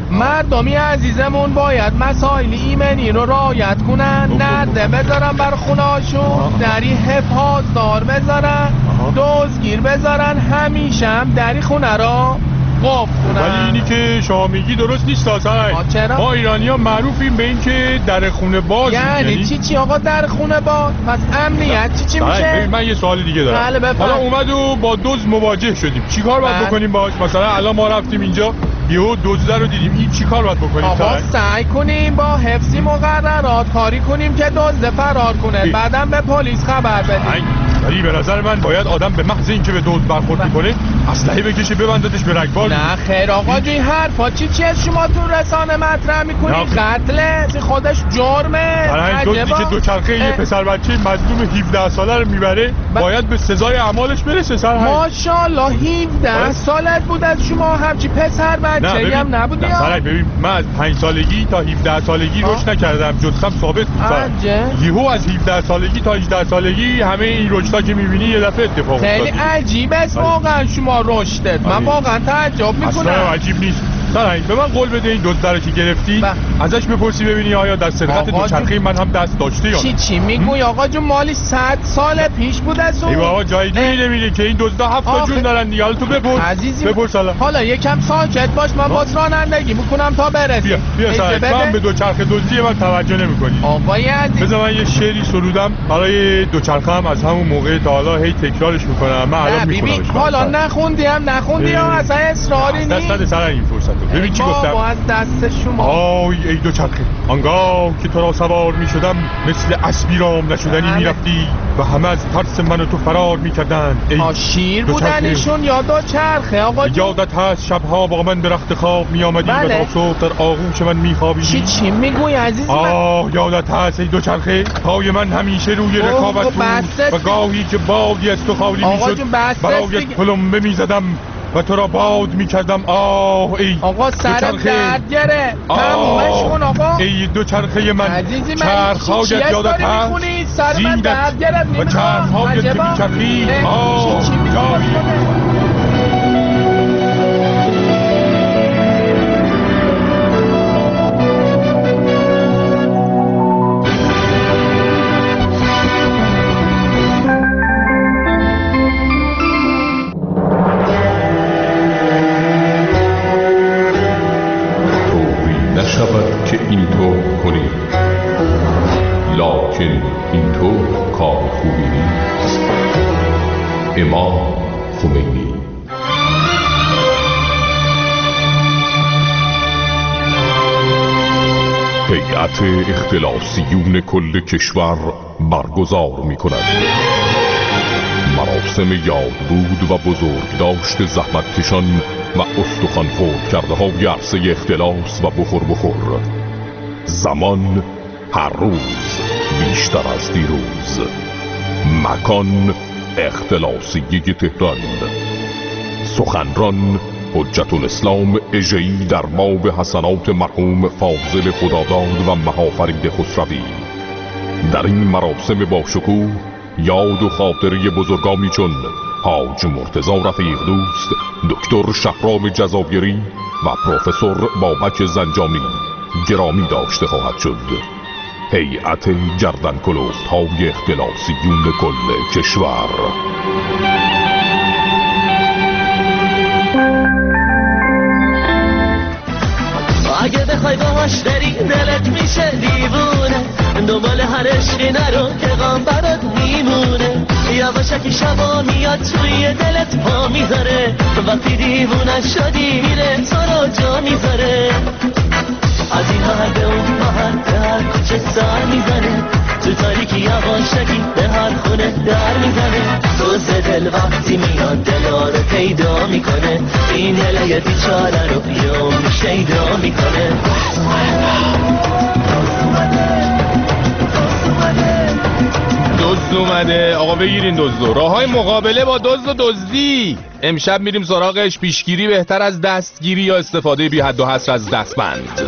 Speaker 20: مردمی عزیزمون باید مسائل ایمنی رو رعایت کنن، نرده بذارن بر خونهاشون، دری حفاظدار بذارن، دزدگیر بذارن، همیشه هم دری خونه رو قفل کنن.
Speaker 18: ولی اینی که شما میگی درست نیست اصلا.
Speaker 20: چرا؟
Speaker 18: ما ایرانی ها معروفیم به این که در خونه باز.
Speaker 20: یعنی چی آقا در خونه باز؟ پس امنیت چی میشه؟
Speaker 18: من یه سوال دیگه دارم. حالا اومد و با دزد مواجه شدیم، چیکار باید بکنیم باهاش؟ مثلا الان ما رفتیم اینجا یهو دزد رو دیدیم، این چیکار باید بکنیم؟
Speaker 20: آقا سعی کنیم با حفظی مقررات کاری کنیم که دزد فرار کنه، بعدم به پلیس خبر بدیم.
Speaker 18: ولی به نظر من باید آدم به محض اینکه به دزد برخورد میکنه اسلحه بکشه ببندتش به رگبار.
Speaker 20: نه خیر آقا جون، حرفا چیه شما تو رسانه مطرح میکنید؟ قتله خودش جرمه.
Speaker 18: برای دزدی که دوچرخه یه پسر بچه مظلوم 17 ساله رو میبره باید به سزای اعمالش برسه.
Speaker 20: ماشاءالله 17 سالت بود از شما، همچی پسر بچه‌ای هم نبودی.
Speaker 18: نه ببین من از 5 سالگی تا 17 سالگی رشد نکردم، جثم ثابت بود. یهو از 17 سالگی تا 18 سالگی همه این رشدا که میبینی یه دفعه اتفاق افتاد.
Speaker 20: خیلی عجیب است واقعا شما رشدت. من واقعا تعجب میکنم.
Speaker 18: اصلا عجیب نیست. سرنگ به من قول بده این دزد رو که گرفتی ازش بپرسی ببینی آیا در سرقت دوچرخه من هم دست داشته یا نه.
Speaker 20: چی میگوی آقا جون؟ مالی 100 سال پیش بود از اون.
Speaker 18: ای بابا جای دیگه نمیره که این دزدا 7 تا جون دارن دیگه. حالا تو بپرس حالا
Speaker 20: یکم ساکت باش، من با رانندگی میکنم تا برسیم.
Speaker 18: بیا سرنگ من به دوچرخه دزدی من توجه نمیکنی.
Speaker 20: آقای عزیز
Speaker 18: بذار من یه شعری سرودم برای دوچرخه هم از همون موقع تا حالا هی تکرارش میکنم. من الان میخونمش.
Speaker 20: حالا نخوندی یا اصلا اصراری نیست.
Speaker 18: دست سرنگ این فرصت. ببین چی گفتم؟
Speaker 20: از دست شما.
Speaker 18: آی ای دوچرخه، آنگاه که تو را سوار می شدم مثل اسبی رام نشدنی می رفتی و همه از ترس من و تو فرار می کردن.
Speaker 20: شیر بودنشون یا دوچرخه آقا جون؟
Speaker 18: یادت هست شبها با من به رخت خواب می آمدی و تا صبح در آغوش من می خوابیدی؟
Speaker 20: چی میگوی عزیز من؟
Speaker 18: یادت هست ای دوچرخه پای من همیشه روی رکابت بود و گاهی که بادی از تو خالی می شد برایت پلمبه می زدم و تو را باد میکردم. ای
Speaker 20: آقا سرم درد گره، تمومش کن آقا.
Speaker 18: ای دوچرخه من، چرخهایت یادت هست؟
Speaker 20: سرم درد گره
Speaker 18: و چرخهایت که میچرخی که اینطور کنی، لکن اینطور کار خوبی نیست. امام خمینی. هیئت اختلاسیون کل کشور برگزار می کند مراسم یادبود و بزرگداشت زحمتکشان و استخوان خرد کرده های عرصه اختلاس و بخور. زمان هر روز بیشتر از دیروز. مکان اختلاسیه تهران. سخنران حجت الاسلام اژه‌ای در باب حسنات مرحوم فاضل خداداد و مهافرید خسروی. در این مراسم با شکوه یاد و خاطره بزرگانی چون حاج مرتضی رفیق دوست، دکتر شهرام جزایری و پروفسور بابک زنجانی گرامی داشته خواهد شد. هیئت گردن کلفت های اختلاسیون کل کشور.
Speaker 1: اگه بخوای باهاش بری دلت میشه دیوونه، دنبال هر عشقی نرو که غم برات میمونه. یواشکی شبا میاد توی دلت پا میذاره، وقتی دیوونه شدی میره تو رو جا میذاره. از این محل به اون محل به هر کوچه سر میزنه، تو تاریکی یواشکی به هر خونه در میزنه. دوز دل وقتی میاد دلا رو پیدا میکنه، این دل بیچاره رو یوم شیدا میکنه.
Speaker 4: دزد اومده. آقا بگیرین دزدو. راه های مقابله با دزد و دزدی. امشب میریم سراغش. پیشگیری بهتر از دستگیری یا استفاده بی حد و حصر از دستبند؟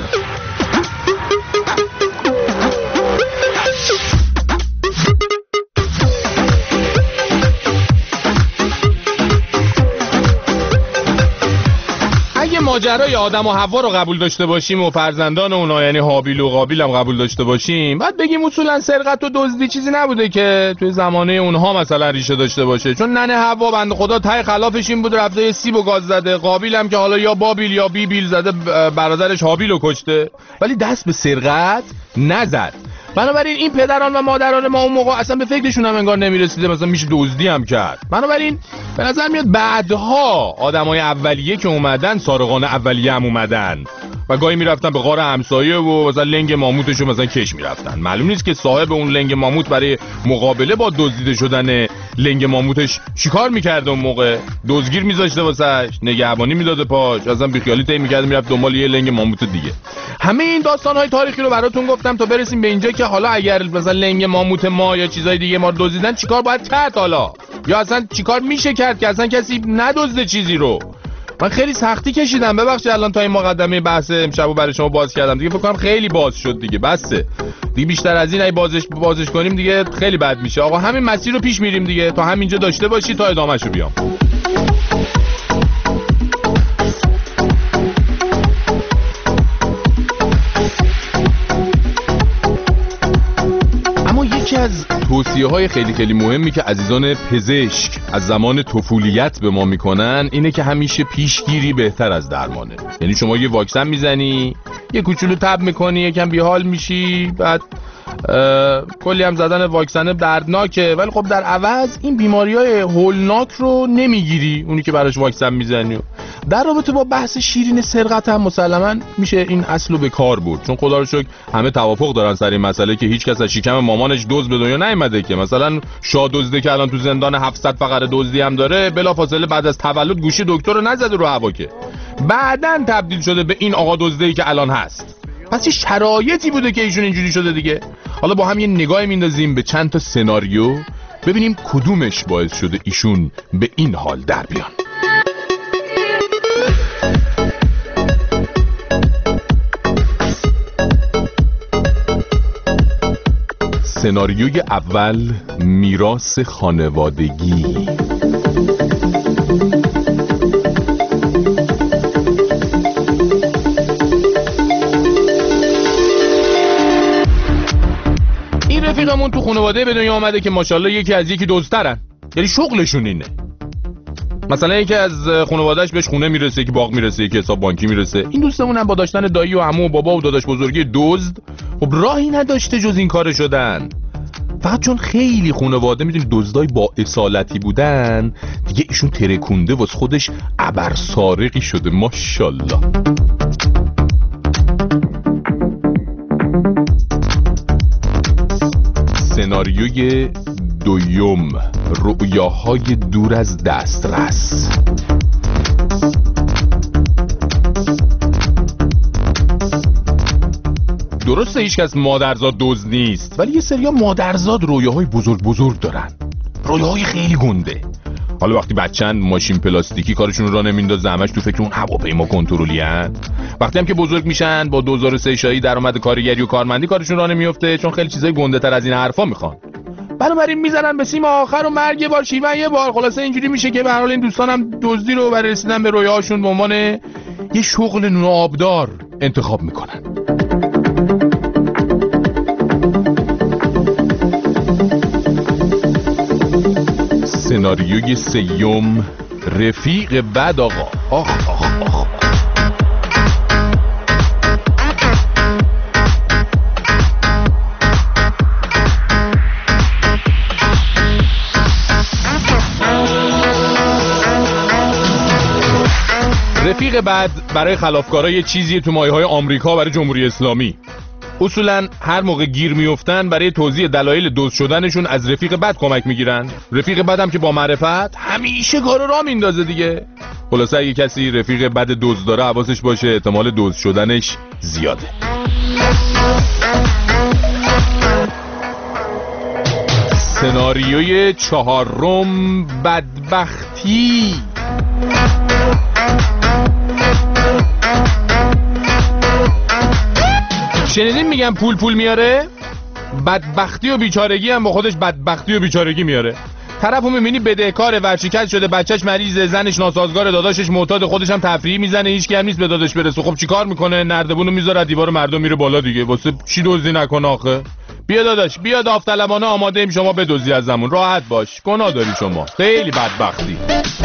Speaker 4: ماجرای آدم و حوا رو قبول داشته باشیم و فرزندان اونا یعنی هابیل و قابیل هم قبول داشته باشیم، بعد بگیم اصولا سرقت و دزدی چیزی نبوده که توی زمانه اونها مثلا ریشه داشته باشه، چون ننه حوا بنده خدا ته خلافش این بود رفته سیب و گاز زده، قابیل هم که حالا یا بابیل یا بیبیل زده برادرش هابیل رو کشته، ولی دست به سرقت نزد. بنابراین این پدران و مادران ما اون موقع اصلا به فکرشون هم انگار نمیرسیده مثلا میشه دزدی هم کرد. بنابراین به نظر میاد بعدها آدمای اولیه که اومدن سارقان اولیه هم اومدن و گاهی میرفتن به غار همسایه و مثلا لنگ ماموتشو مثلا کش میرفتن. معلوم نیست که صاحب اون لنگ ماموت برای مقابله با دزدیده شدن لنگ ماموتش چیکار میکرد اون موقع. دزگیر میذاشته واسش، نگهبانی میداده پاش، اصلا بیخیالی طی میکرد میرفت دنبال یه لنگ ماموت دیگه. همه این داستان‌های تاریخی رو براتون گفتم تا برسیم به اینجا که حالا اگر مثلا لنگ ماموت ما یا چیزای دیگه ما رو دزدیدن چیکار باید کرد حالا، یا اصلا چیکار میشه کرد که اصلا کسی ندزده چیزی رو. من خیلی سختی کشیدم، ببخشید الان تا این مقدمه بحث امشبو برای شما باز کردم دیگه، فکر کنم خیلی باز شد دیگه، بسه دیگه، بیشتر از این اگه بازش کنیم دیگه خیلی بد میشه. آقا همین مسیر رو پیش میریم دیگه، تا همینجا داشته باشید تا ادامهشو بیام. یکی از توصیه‌های خیلی خیلی مهمی که عزیزان پزشک از زمان طفولیت به ما میکنن اینه که همیشه پیشگیری بهتر از درمانه. یعنی شما یه واکسن میزنی، یه کوچولو تب میکنی، یکم بیحال میشی، بعد کلی هم زدن واکسن دردناکه، ولی خب در عوض این بیماری‌های هولناک رو نمیگیری اونی که براش واکسن میزنی. در رابطه با بحث شیرین سرقت هم مسلماً میشه این اصل رو به کار برد، چون خدا رو شکر همه توافق دارن سر این مسئله که هیچ کس از شکم مامانش دزد به دنیا نیومده که مثلا شاه دزده که الان تو زندان 700 فقره دزدی هم داره بلافاصله بعد از تولد گوشی دکتر رو نزده رو هوا، که بعداً تبدیل شده به این آقا دزده‌ای که الان هست. پس یه شرایطی بوده که ایشون اینجوری شده دیگه. حالا با هم یه نگاهی میندازیم به چند تا سناریو ببینیم کدومش باعث شده ایشون به این حال در بیان. سناریوی اول، میراث خانوادگی. این رفیقمون تو خانواده به دنیا آمده که ماشاءالله یکی از یکی دزدترن، یعنی شغلشون اینه. مثلا یکی از خانواده‌اش بهش خونه میرسه، یکی باغ میرسه، یکی حساب بانکی میرسه. این دوستمون هم با داشتن دایی و عمو و بابا و داداش بزرگی دزد خب راهی نداشته جز این کار شدن. فقط چون خیلی خانواده میدونی دزدای با اصالتی بودن دیگه ایشون ترکونده واسه خودش ابرسارقی شده ماشاءالله. سناریوی دوم، رؤیاهای دور از دسترس. درسته هیچ کس مادرزاد دزد نیست، ولی یه سریا مادرزاد رویاهای بزرگ دارن، رویاهای خیلی گنده. حالا وقتی بچن ماشین پلاستیکی کارشون را نمیندازه، همش تو فکر اون هواپیما کنترلی ان. وقتی هم که بزرگ میشن با 2003 شایی درآمد کارگری و کارمندی کارشون را نمیفته، چون خیلی چیزای گنده تر از این حرفا میخوان. بنابراین میزنن به سیم آخر و مرگ یه بار شیون یه بار. خلاصه اینجوری میشه که به هر حال این دوستانم دزدی رو برای رسیدن به رویاهاشون به عنوان یه شغل نون آبدار انتخاب میکنن. سناریوی سیوم، رفیق بد. آقا آخ. رفیق بد برای خلافکارا یه چیزیه تو مایه‌های آمریکا برای جمهوری اسلامی. اصولا هر موقع گیر میافتن برای توضیح دلایل دزد شدنشون از رفیق بد کمک میگیرن. رفیق بدم که با معرفت همیشه کارو راه میندازه دیگه. خلاصه اگه کسی رفیق بد دزد داره حواسش باشه، احتمال دزد شدنش زیاده. سناریوی چهارم، بدبختی. شنیدین میگن پول میاره؟ بدبختی و بیچارگی هم با خودش بدبختی و بیچارگی میاره. طرفو میبینی بدهکار، ورشکست شده، بچهش مریضه، زنش ناسازگار، داداشش معتاد، خودش هم تفریحی میزنه، هیچ کی هم نیست به داداش برسه. خب چیکار میکنه؟ نردبونو میذاره دیوار مردم میره بالا دیگه. واسه چی دزدی نکنه آخه؟ بیا داداش، بیا داوطلبانه آماده ایم شما بدزدی ازمون. راحت باش، گناه داری شما، خیلی بدبختی.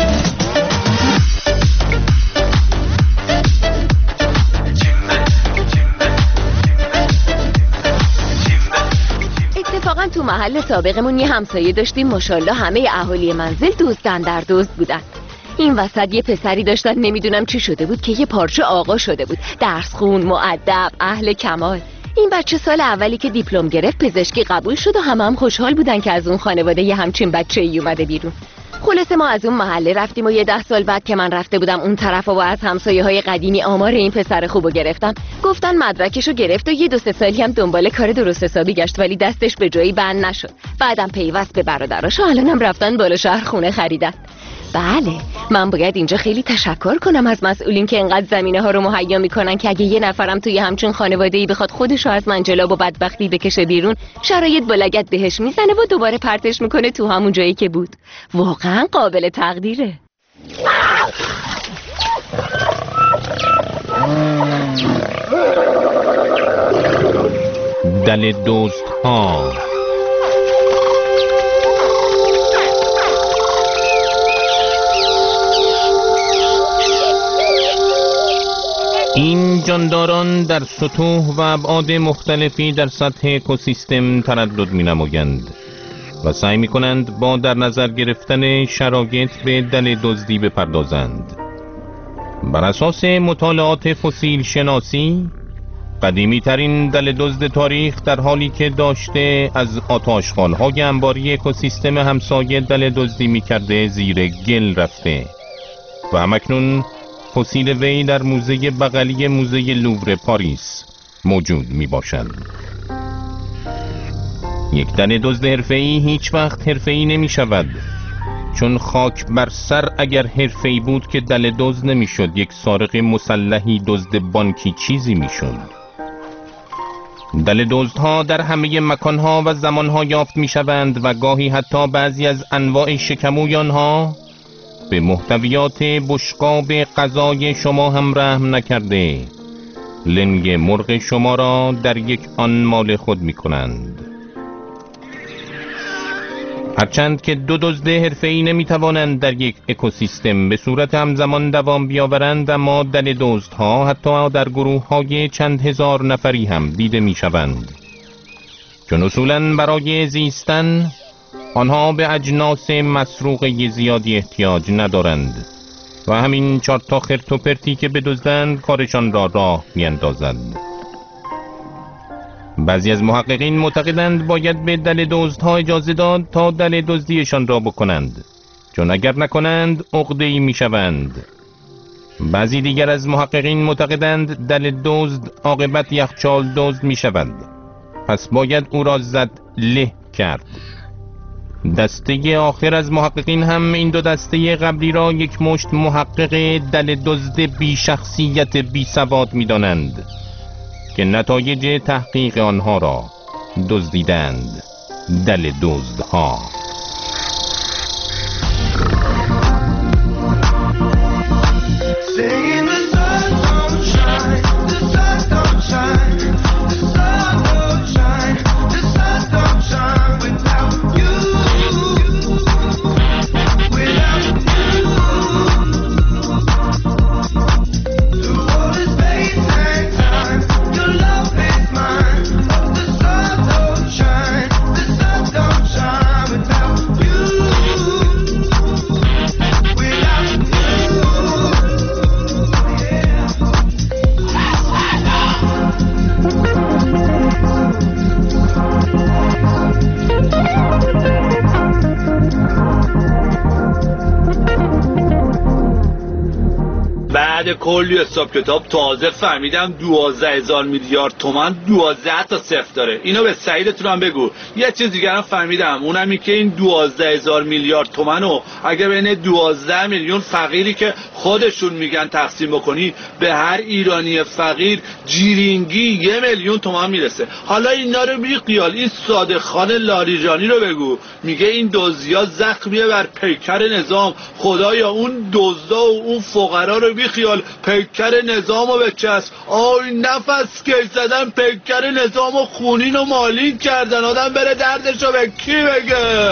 Speaker 5: اتفاقا تو محل سابقمون یه همسایه داشتیم، ماشاءالله همه اهالی منزل دزدن در دزد بودن. این وسط یه پسری داشتن، نمیدونم چی شده بود که یه پارچه آقا شده بود، درس خون، مؤدب، اهل کمال. این بچه سال اولی که دیپلم گرفت پزشکی قبول شد و هم خوشحال بودن که از اون خانواده یه همچین بچه‌ای اومده بیرون. خلاصه ما از اون محله رفتیم و یه 10 سال بعد که من رفته بودم اون طرف و از همسایه‌های قدیمی آمار این پسر خوبو گرفتم، گفتن مدرکشو گرفت و یه 2-3 سالی هم دنبال کار درست حسابی گشت ولی دستش به جایی بند نشد. بعدم پیوست به برادراش و الانم رفتن بالا شهر خونه خریدن. بله، من باید اینجا خیلی تشکر کنم از مسئولین که انقدر زمینه ها رو مهیا میکنن که اگه یه نفرم توی همچین خانواده‌ای بخواد خودشو از منجلاب و بدبختی بکشه بیرون، شرایط با لگد بهش میزنه و دوباره پرتش میکنه تو همون جایی که بود. واقعا قابل تقدیره.
Speaker 4: دل دوست ها. این جانداران در سطوح و ابعاد مختلفی در سطح اکوسیستم تردد می نمایند و سعی می کنند با در نظر گرفتن شرایط به دل دزدی بپردازند. بر اساس مطالعات فسیل شناسی، قدیمی ترین دل دزد تاریخ در حالی که داشته از آتشخانهای انباری اکوسیستم همسایه دل دزدی می کرده زیر گل رفته و همکنون فسیل وی در موزه بغلی موزه لوور پاریس موجود می باشد. یک دل دزد حرفه‌ای هیچ وقت حرفه‌ای نمی شود، چون خاک بر سر اگر حرفه‌ای بود که دل دزد نمی شد. یک سارق مسلحی دزد بانکی چیزی می شد. دل دزدها در همه مکانها و زمانها یافت می شوند و گاهی حتی بعضی از انواع شکموی آنها به محتویات بشقاب غذای شما هم رحم نکرده لنگ مرغ شما را در یک آن مال خود می کنند. هرچند که دو دزد حرفه‌ای نمی توانند در یک اکوسیستم به صورت همزمان دوام بیاورند، اما دل دزدها حتی در گروه های چند هزار نفری هم دیده می شوند، چون اصولاً برای زیستن آنها به اجناس مسروقه زیادی احتیاج ندارند و همین 4 تا خرت و پرتی که بدزدند کارشان را راه میاندازند. بعضی از محققین معتقدند باید به دل دزدها اجازه داد تا دل دزدیشان را بکنند، چون اگر نکنند عقده‌ای میشوند. بعضی دیگر از محققین معتقدند دل دزد عاقبت یخچال دزد میشود، پس باید او را زد له کرد. دسته آخر از محققین هم این دو دسته قبلی را یک مشت محقق دل دزد بی شخصیت بی سواد می دانند که نتایج تحقیق آنها را دزدیدند. دل دزدها.
Speaker 10: بعد کلی حساب کتاب تازه فهمیدم 12,000 میلیارد تومان 12 تا صفر داره. اینو به سعیدتون هم بگو. یه چیز دیگه هم فهمیدم، اونم این که این 12,000 میلیارد تومانو اگه بین 12 میلیون فقیری که خودشون میگن تقسیم بکنی، به هر ایرانی فقیر جیرینگی 1 میلیون تومان میرسه. حالا اینا رو بی خیال، این صادق خان لاریجانی رو بگو، میگه این دزدیا زخمیه بر پیکر نظام. خدایا اون دزدا و اون فقرا رو بی خیال، پیکر نظام رو بچسب. آی نفس کش زدن پیکر نظام و خونین و مالین کردن. آدم بره دردش رو به کی بگه؟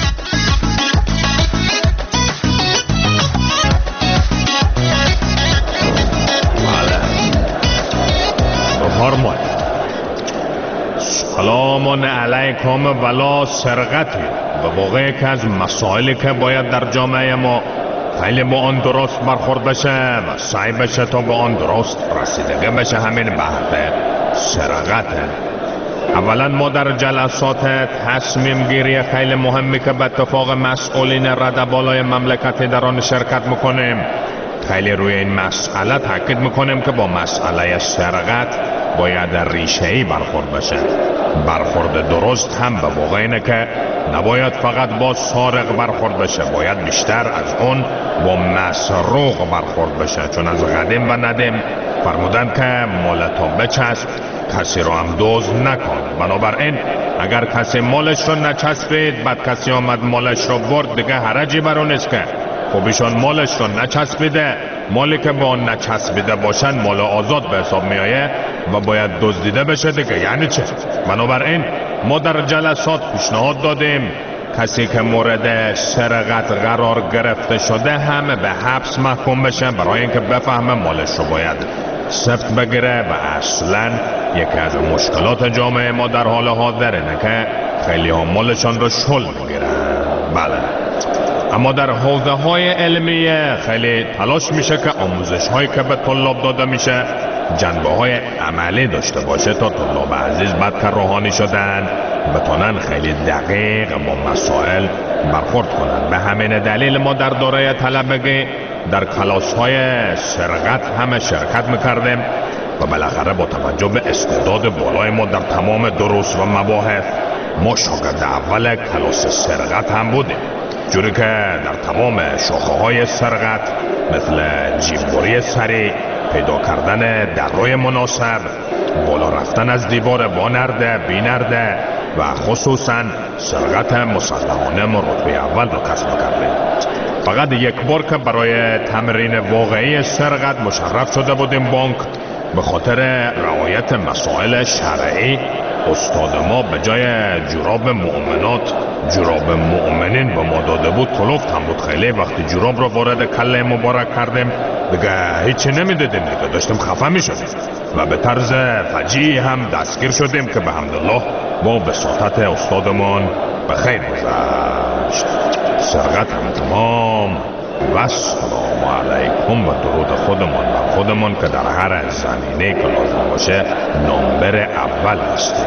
Speaker 18: بفرمایید. سلام علیکم ولا سرقتی. به واقع که از مسائلی که باید در جامعه ما خیلی با آن درست برخورد بشه و سعی بشه تا به آن درست رسیدگی بشه، همین بحث سرقته. اولا ما در جلسات تصمیم گیری خیلی مهمی که به اتفاق مسئولین رده بالای مملکتی در آن شرکت میکنیم، خیلی روی این مسئله تاکید میکنیم که با مسئله سرقت باید ریشه‌ای برخورد بشه. برخورد درست هم به واقع اینه که نباید فقط با سارق برخورد بشه، باید بیشتر از اون با مسروق برخورد بشه، چون از قدیم و ندیم فرمودن که مالتو بچسب کسی رو هم دزد نکن. بنابراین اگر کسی مالش رو نچسبید بعد کسی آمد مالش رو برد، دیگه حرجی بر اون نیست که خب ایشان مالش رو نچسبیده، مالی که با اون نچسبیده باشن مال آزاد به حساب میایه و باید دزدیده بشه دیگه. یعنی چه؟ بنابراین ما در جلسات پیشنهاد دادیم کسی که مورد سرقت قرار گرفته شده همه به حبس محکوم بشه، برای اینکه بفهمه مالش رو باید سفت بگیره. و اصلا یکی از مشکلات جامعه ما در حال حاضر اینه که خیلی ها مالشان رو شل میگیرن. بله، اما در حوزه های علمیه خیلی تلاش میشه که آموزش هایی که به طلاب داده میشه جنبه های عملی داشته باشه تا طلاب عزیز بعد که روحانی شدن بتونن خیلی دقیق با مسائل برخورد کنن. به همین دلیل ما در دوره طلبگی در کلاس های سرقت همه شرکت میکردیم و بالاخره با توجه به استعداد بالای ما در تمام دروس و مباحث ما شاگرد اول کلاس سرقت هم بودیم، جوری که در تمام شاخه های سرقت مثل جیببری سریع، پیدا کردن درهای مناسب، بالا رفتن از دیوار با نرده بی نرده و خصوصا سرقت مسلحانه ما رتبه اول رو کسب کردیم. فقط یک بار که برای تمرین واقعی سرقت مشرف شده بودیم بانک، به خاطر رعایت مسائل شرعی استاد ما به جای جوراب مؤمنات جوراب مؤمنین به ما داده بود. کلفت هم بود خیلی. وقتی جوراب رو وارد کله مبارک کردیم دیگه هیچی نمیدیدیم دیگه، داشتیم خفه میشدیم و به طرز فجیعی هم دستگیر شدیم که به حمدالله ما به ساعت استادمان به خیر گذشت. سرقت هم تمام و سلام علیکم و درود خودمان که در هر زمینه که لازم باشه نمبر اول هستیم.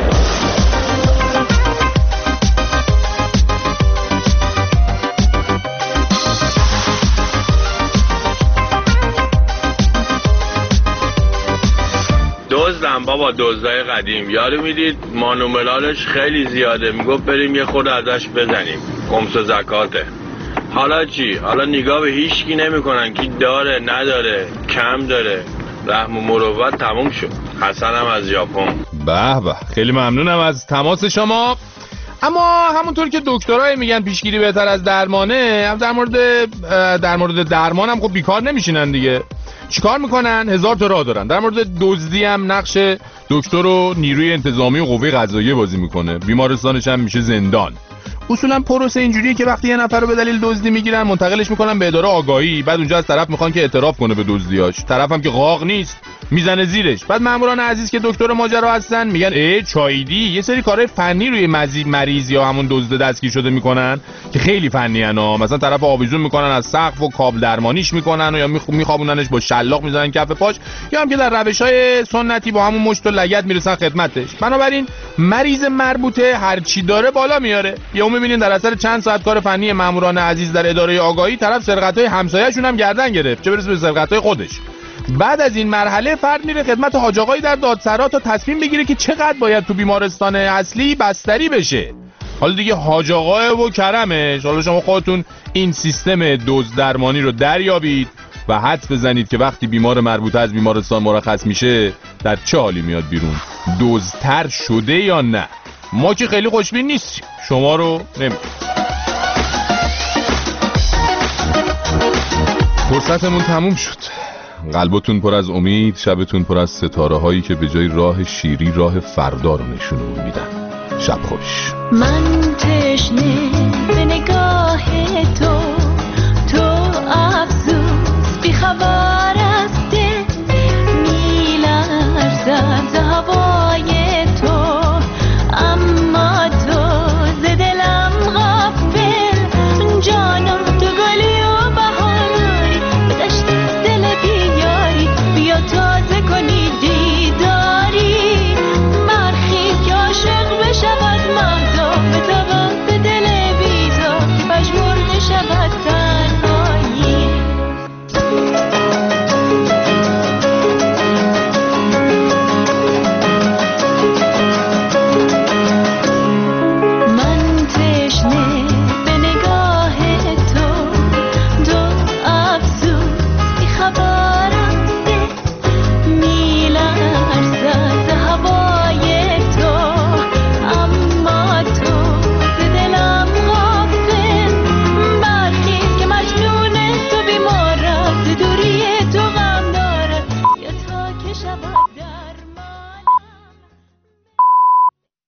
Speaker 14: دزدم بابا، دزدای قدیم. یارو میدید مانوملالش خیلی زیاده، میگفت بریم یه خود ازش بزنیم، خمس و زکاته. حالا چی؟ حالا نگاه به هیچکی نمی کنن که داره نداره کم داره. رحم و مروت تموم شد. حسنم از ژاپن.
Speaker 4: به به، خیلی ممنونم از تماس شما. اما همونطور که دکترای میگن پیشگیری بهتر از درمانه، هم در مورد درمان هم خب بیکار نمیشینن دیگه. چیکار میکنن؟ هزار تا راه دارن. در مورد دزدی هم نقش دکتر و نیروی انتظامی و قوه قضاییه بازی میکنه. بیمارستانش هم میشه زندان. اصولا پروسه اینجوریه که وقتی یه نفر رو به دلیل دزدی میگیرن منتقلش میکنن به اداره آگاهی، بعد اونجا از طرف میخوان که اعتراف کنه به دزدیاش. طرف هم که قاق نیست میزنه زیرش. بعد ماموران عزیز که دکتر ماجرا هستن میگن ای چایدی یه سری کارهای فنی روی مریض یا همون دزد دستگیر شده میکنن که خیلی فنی انا، مثلا طرف آویزون میکنن از سقف و کابل درمانیش میکنن و یا میخوابوننش با شلاق میزنن کف پاش، یا هم که در روش‌های سنتی با همون مشت و لگد میرسن خدمتش. بنابراین مریض مربوطه هر چی داره بالا میاره. یا میبینین در اثر چند ساعت کار فنی ماموران عزیز در اداره آگاهی طرف سرقت‌های همسایه‌شون هم گردن گرفت، چه برسه به سرقت‌های خودش. بعد از این مرحله فرد میره خدمت حاج آقایی در دادسرا تا تصمیم بگیره که چقدر باید تو بیمارستان اصلی بستری بشه. حالا دیگه حاج آقا و کرمش. حالا شما خودتون این سیستم دزد درمانی رو دریابید و حدس بزنید که وقتی بیمار مربوطه از بیمارستان مرخص میشه در چه حالی میاد بیرون، دزدتر شده یا نه. ما که خیلی خوشبین نیستیم، شما رو نمیدونم. فرصتمون تموم شد. قلبتون پر از امید، شبتون پر از ستاره هایی که به جای راه شیری راه فردا رو نشونمون میدن. شب خوش.
Speaker 2: من تشنه به نگاه